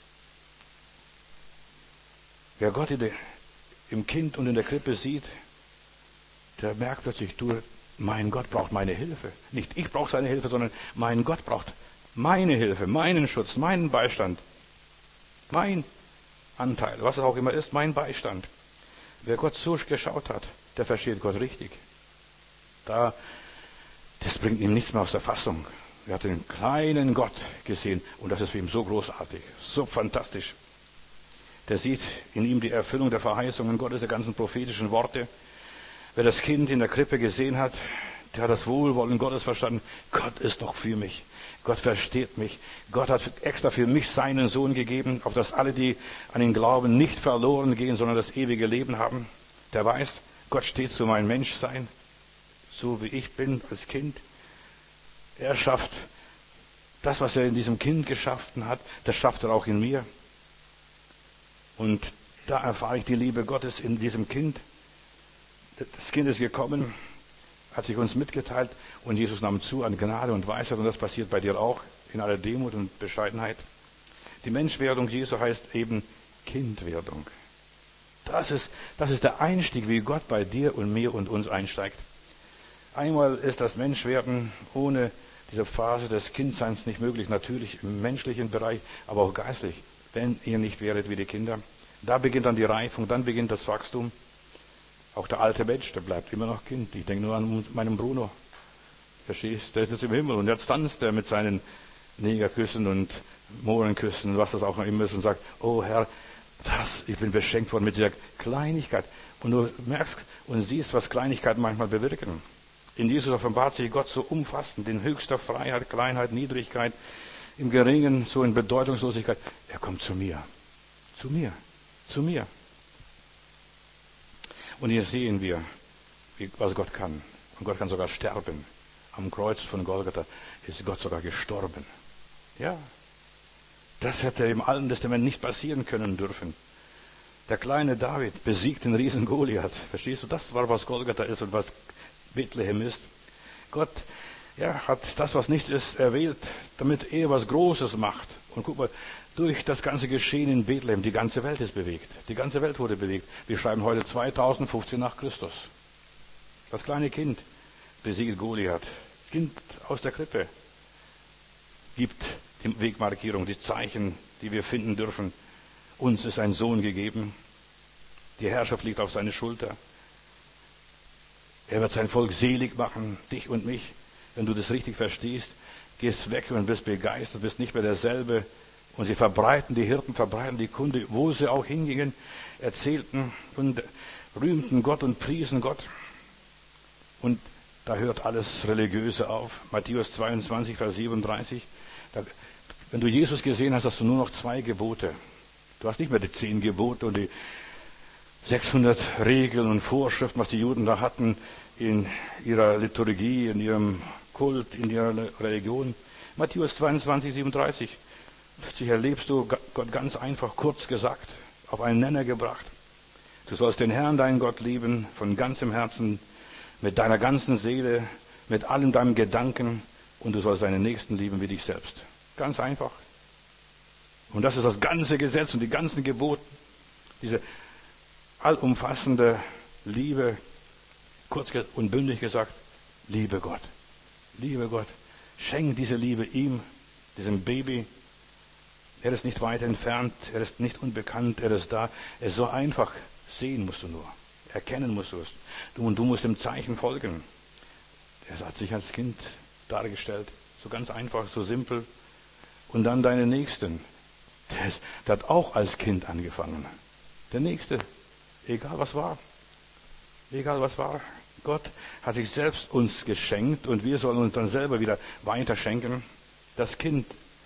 Wer Gott in der, im Kind und in der Krippe sieht, der merkt plötzlich, du, mein Gott braucht meine Hilfe. Nicht ich brauche seine Hilfe, sondern mein Gott braucht meine Hilfe, meinen Schutz, meinen Beistand. Mein Anteil, was es auch immer ist, mein Beistand. Wer Gott so geschaut hat, der versteht Gott richtig. Da, das bringt ihm nichts mehr aus der Fassung. Er hat den kleinen Gott gesehen und das ist für ihn so großartig, so fantastisch. Der sieht in ihm die Erfüllung der Verheißungen Gottes, der ganzen prophetischen Worte. Wer das Kind in der Krippe gesehen hat, der hat das Wohlwollen Gottes verstanden. Gott ist doch für mich. Gott versteht mich. Gott hat extra für mich seinen Sohn gegeben, auf dass alle, die an ihn glauben, nicht verloren gehen, sondern das ewige Leben haben. Der weiß, Gott steht zu meinem Menschsein, so wie ich bin als Kind. Er schafft das, was er in diesem Kind geschaffen hat, das schafft er auch in mir. Und da erfahre ich die Liebe Gottes in diesem Kind. Das Kind ist gekommen, hat sich uns mitgeteilt und Jesus nahm zu an Gnade und Weisheit und das passiert bei dir auch in aller Demut und Bescheidenheit. Die Menschwerdung Jesu heißt eben Kindwerdung. Das ist, das ist der Einstieg, wie Gott bei dir und mir und uns einsteigt. Einmal ist das Menschwerden ohne diese Phase des Kindseins nicht möglich, natürlich im menschlichen Bereich, aber auch geistlich, wenn ihr nicht werdet wie die Kinder. Da beginnt dann die Reifung, dann beginnt das Wachstum. Auch der alte Mensch, der bleibt immer noch Kind. Ich denke nur an meinen Bruno. Verstehst? Der ist jetzt im Himmel und jetzt tanzt er mit seinen Negerküssen und Mohrenküssen und was das auch noch immer ist und sagt, oh Herr, das, ich bin beschenkt worden mit dieser Kleinigkeit. Und du merkst und siehst, was Kleinigkeiten manchmal bewirken. In Jesus offenbart sich Gott so umfassend, in höchster Freiheit, Kleinheit, Niedrigkeit, im Geringen, so in Bedeutungslosigkeit. Er kommt zu mir, zu mir, zu mir. Und hier sehen wir, was Gott kann. Und Gott kann sogar sterben. Am Kreuz von Golgatha ist Gott sogar gestorben. Ja, das hätte im Alten Testament nicht passieren können dürfen. Der kleine David besiegt den Riesen Goliath. Verstehst du? Das war, was Golgatha ist und was Bethlehem ist. Gott ja, hat das, was nichts ist, erwählt, damit er was Großes macht. Und guck mal, durch das ganze Geschehen in Bethlehem, die ganze Welt ist bewegt. Die ganze Welt wurde bewegt. Wir schreiben heute zweitausendfünfzehn nach Christus. Das kleine Kind besiegt Goliath. Das Kind aus der Krippe gibt die Wegmarkierung, die Zeichen, die wir finden dürfen. Uns ist ein Sohn gegeben. Die Herrschaft liegt auf seine Schulter. Er wird sein Volk selig machen, dich und mich. Wenn du das richtig verstehst, gehst weg und bist begeistert, bist nicht mehr derselbe. Und sie verbreiten, die Hirten verbreiten die Kunde, wo sie auch hingingen, erzählten und rühmten Gott und priesen Gott. Und da hört alles Religiöse auf. Matthäus zweiundzwanzig, Vers siebenunddreißig. Da, wenn du Jesus gesehen hast, hast du nur noch zwei Gebote. Du hast nicht mehr die zehn Gebote und die sechshundert Regeln und Vorschriften, was die Juden da hatten in ihrer Liturgie, in ihrem Kult, in ihrer Religion. Matthäus zweiundzwanzig, siebenunddreißig. Plötzlich erlebst du Gott ganz einfach, kurz gesagt, auf einen Nenner gebracht. Du sollst den Herrn, deinen Gott, lieben, von ganzem Herzen, mit deiner ganzen Seele, mit allem deinem Gedanken und du sollst deinen Nächsten lieben wie dich selbst. Ganz einfach. Und das ist das ganze Gesetz und die ganzen Gebote. Diese allumfassende Liebe, kurz und bündig gesagt, liebe Gott. Liebe Gott. Schenk diese Liebe ihm, diesem Baby. Er ist nicht weit entfernt, er ist nicht unbekannt, er ist da. Er ist so einfach. Sehen musst du nur. Erkennen musst du es. Und du musst dem Zeichen folgen. Er hat sich als Kind dargestellt. So ganz einfach, so simpel. Und dann deine Nächsten. Der, ist, der hat auch als Kind angefangen. Der Nächste. Egal was war. Egal was war. Gott hat sich selbst uns geschenkt und wir sollen uns dann selber wieder weiter schenken. Das Kind.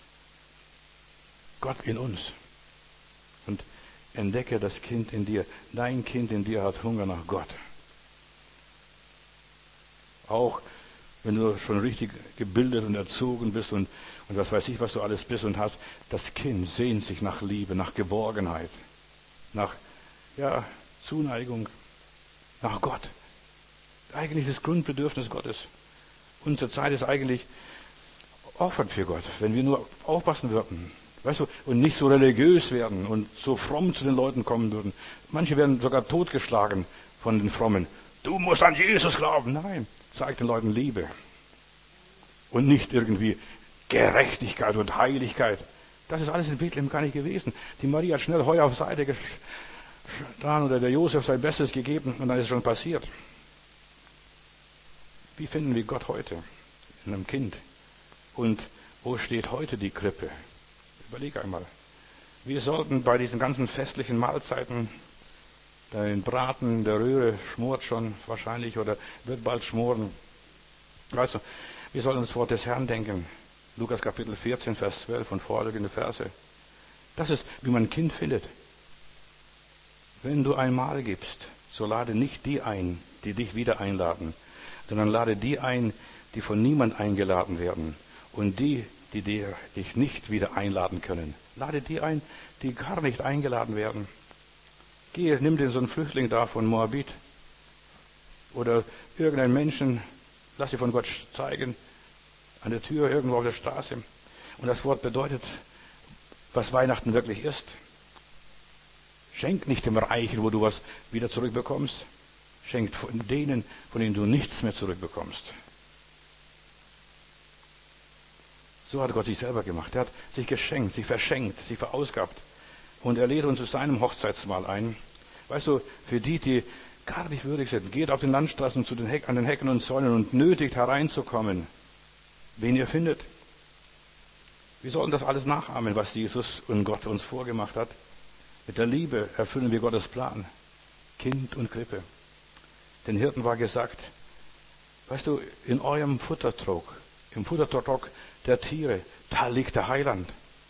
Gott in uns. Und entdecke das Kind in dir. Dein Kind in dir hat Hunger nach Gott. Auch wenn du schon richtig gebildet und erzogen bist und, und was weiß ich, was du alles bist und hast. Das Kind sehnt sich nach Liebe, nach Geborgenheit, nach ja, Zuneigung, nach Gott. Eigentlich das Grundbedürfnis Gottes. Unsere Zeit ist eigentlich offen für Gott, wenn wir nur aufpassen würden. Weißt du, und nicht so religiös werden und so fromm zu den Leuten kommen würden. Manche werden sogar totgeschlagen von den Frommen. Du musst an Jesus glauben. Nein, zeig den Leuten Liebe. Und nicht irgendwie Gerechtigkeit und Heiligkeit. Das ist alles in Bethlehem gar nicht gewesen. Die Maria hat schnell Heu auf Seite getan oder der Josef sein Bestes gegeben und dann ist es schon passiert. Wie finden wir Gott heute? In einem Kind. Und wo steht heute die Krippe? Überleg einmal. Wir sollten bei diesen ganzen festlichen Mahlzeiten, den Braten der Röhre schmort schon wahrscheinlich oder wird bald schmoren. Weißt du, wir sollten das Wort des Herrn denken. Lukas Kapitel vierzehn, Vers zwölf und vorliegende Verse. Das ist, wie man ein Kind findet. Wenn du ein Mahl gibst, so lade nicht die ein, die dich wieder einladen, sondern lade die ein, die von niemand eingeladen werden. Und die, die dir, dich nicht wieder einladen können. Lade die ein, die gar nicht eingeladen werden. Geh, nimm dir so einen Flüchtling da von Moabit oder irgendeinen Menschen, Lass dir von Gott zeigen, an der Tür, irgendwo auf der Straße. Und das Wort bedeutet, was Weihnachten wirklich ist. Schenk nicht dem Reichen, wo du was wieder zurückbekommst. Schenk von denen, von denen du nichts mehr zurückbekommst. So hat Gott sich selber gemacht. Er hat sich geschenkt, sich verschenkt, sich verausgabt. Und er lädt uns zu seinem Hochzeitsmahl ein. Weißt du, für die, die gar nicht würdig sind, geht auf den Landstraßen zu den Heck, an den Hecken und Zäunen und nötigt hereinzukommen, wen ihr findet. Wir sollten das alles nachahmen, was Jesus und Gott uns vorgemacht hat. Mit der Liebe erfüllen wir Gottes Plan. Kind und Krippe. Den Hirten war gesagt, weißt du, in eurem Futtertrog, im Futtertrog der Tiere, da liegt der Heiland.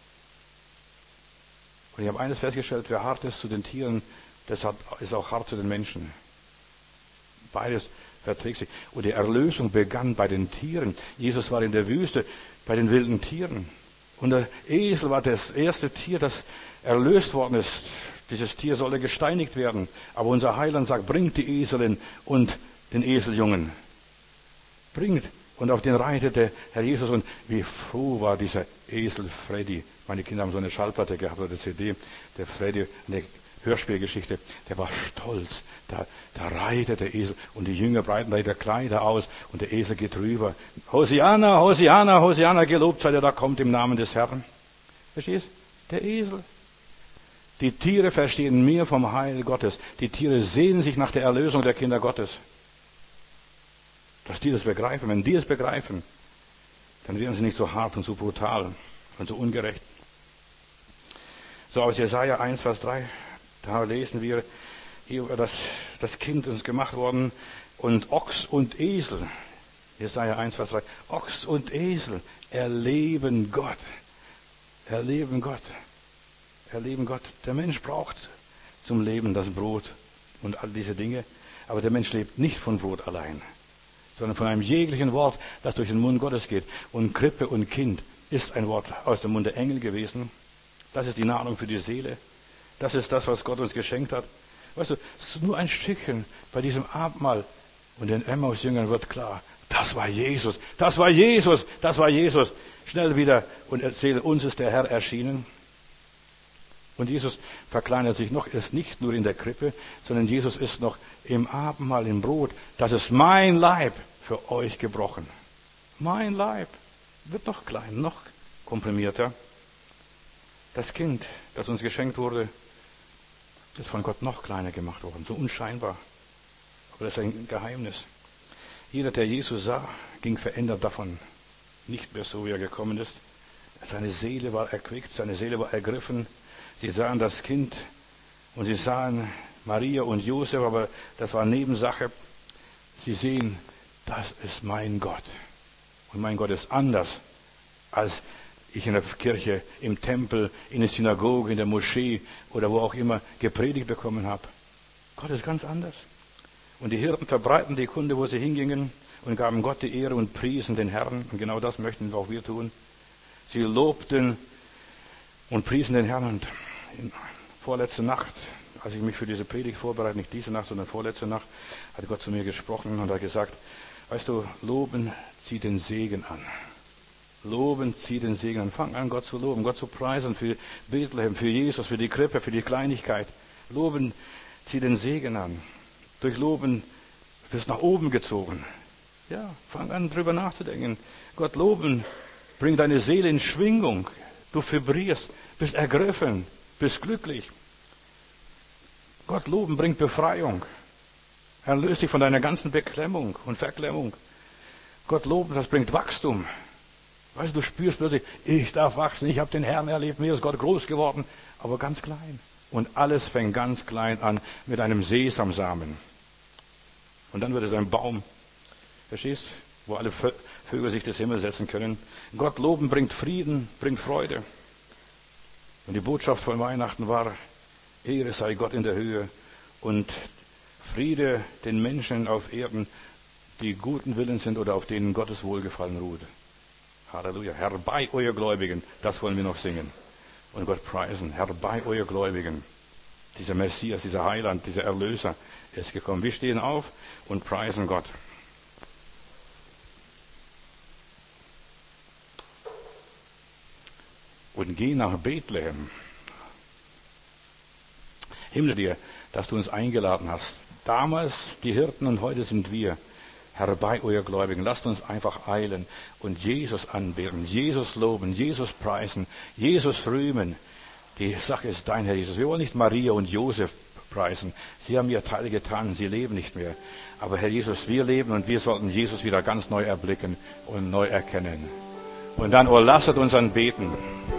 Und ich habe eines festgestellt, wer hart ist zu den Tieren, das ist auch hart zu den Menschen. Beides verträgt sich. Und die Erlösung begann bei den Tieren. Jesus war in der Wüste bei den wilden Tieren. Und der Esel war das erste Tier, das erlöst worden ist. Dieses Tier solle gesteinigt werden. Aber unser Heiland sagt, bringt die Eselin und den Eseljungen. Bringt. Und auf den reitet der Herr Jesus. Und wie froh war dieser Esel Freddy. Meine Kinder haben so eine Schallplatte gehabt oder C D. Der Freddy, eine Hörspielgeschichte, der war stolz. Da, da reitet der Esel. Und die Jünger breiten da ihre Kleider aus. Und der Esel geht rüber. Hosianna, Hosianna, Hosianna, gelobt sei der, da kommt im Namen des Herrn. Verstehst? Der Esel. Die Tiere verstehen mehr vom Heil Gottes. Die Tiere sehnen sich nach der Erlösung der Kinder Gottes. Dass die das begreifen. Wenn die es begreifen, dann werden sie nicht so hart und so brutal und so ungerecht. So aus Jesaja eins, Vers drei, da lesen wir, hier, dass das Kind uns gemacht worden und Ochs und Esel, Jesaja eins, Vers drei, Ochs und Esel erleben Gott. Erleben Gott. Erleben Gott. Der Mensch braucht zum Leben das Brot und all diese Dinge. Aber der Mensch lebt nicht von Brot allein, sondern von einem jeglichen Wort, das durch den Mund Gottes geht. Und Krippe und Kind ist ein Wort aus dem Mund der Engel gewesen. Das ist die Nahrung für die Seele. Das ist das, was Gott uns geschenkt hat. Weißt du, es ist nur ein Stückchen bei diesem Abendmahl. Und den Emmaus-Jüngern wird klar, das war Jesus, das war Jesus, das war Jesus. Schnell wieder und erzählen, uns ist der Herr erschienen. Und Jesus verkleinert sich noch, ist nicht nur in der Krippe, sondern Jesus ist noch im Abendmahl, im Brot. Das ist mein Leib für euch gebrochen. Mein Leib wird noch klein, noch komprimierter. Das Kind, das uns geschenkt wurde, ist von Gott noch kleiner gemacht worden, so unscheinbar. Aber das ist ein Geheimnis. Jeder, der Jesus sah, ging verändert davon. Nicht mehr so, wie er gekommen ist. Seine Seele war erquickt, seine Seele war ergriffen. Sie sahen das Kind und sie sahen Maria und Josef, aber das war Nebensache. Sie sehen, das ist mein Gott. Und mein Gott ist anders, als ich in der Kirche, im Tempel, in der Synagoge, in der Moschee oder wo auch immer gepredigt bekommen habe. Gott ist ganz anders. Und die Hirten verbreiten die Kunde, wo sie hingingen und gaben Gott die Ehre und priesen den Herrn. Und genau das möchten auch wir tun. Sie lobten und priesen den Herrn. Und in vorletzte Nacht, als ich mich für diese Predigt vorbereite, nicht diese Nacht, sondern vorletzte Nacht, hat Gott zu mir gesprochen und hat gesagt, weißt du, loben zieht den Segen an. Loben zieht den Segen an. Fang an, Gott zu loben, Gott zu preisen für Bethlehem, für Jesus, für die Krippe, für die Kleinigkeit. Loben zieht den Segen an. Durch Loben wirst nach oben gezogen. Ja, fang an, drüber nachzudenken. Gott loben bringt deine Seele in Schwingung. Du vibrierst, bist ergriffen, bist glücklich. Gott loben bringt Befreiung. Er löst dich von deiner ganzen Beklemmung und Verklemmung. Gott loben, das bringt Wachstum. Weißt du, du spürst plötzlich, ich darf wachsen, ich habe den Herrn erlebt, mir ist Gott groß geworden, aber ganz klein. Und alles fängt ganz klein an mit einem Sesamsamen. Und dann wird es ein Baum, verstehst, wo alle Vögel sich des Himmels setzen können. Gott loben bringt Frieden, bringt Freude. Und die Botschaft von Weihnachten war, Ehre sei Gott in der Höhe und Friede den Menschen auf Erden, die guten Willens sind oder auf denen Gottes Wohlgefallen ruht. Halleluja. Herbei, euer Gläubigen, das wollen wir noch singen. Und Gott preisen. Herbei, euer Gläubigen. Dieser Messias, dieser Heiland, dieser Erlöser ist gekommen. Wir stehen auf und preisen Gott. und gehen nach Bethlehem. Himmel dir, dass du uns eingeladen hast. Damals die Hirten und heute sind wir. Herbei, euer Gläubigen, lasst uns einfach eilen und Jesus anbeten, Jesus loben, Jesus preisen, Jesus rühmen. Die Sache ist dein, Herr Jesus. Wir wollen nicht Maria und Josef preisen. Sie haben ihr Teil getan, sie leben nicht mehr. Aber Herr Jesus, wir leben und wir sollten Jesus wieder ganz neu erblicken und neu erkennen. Und dann, oh, lasset uns anbeten.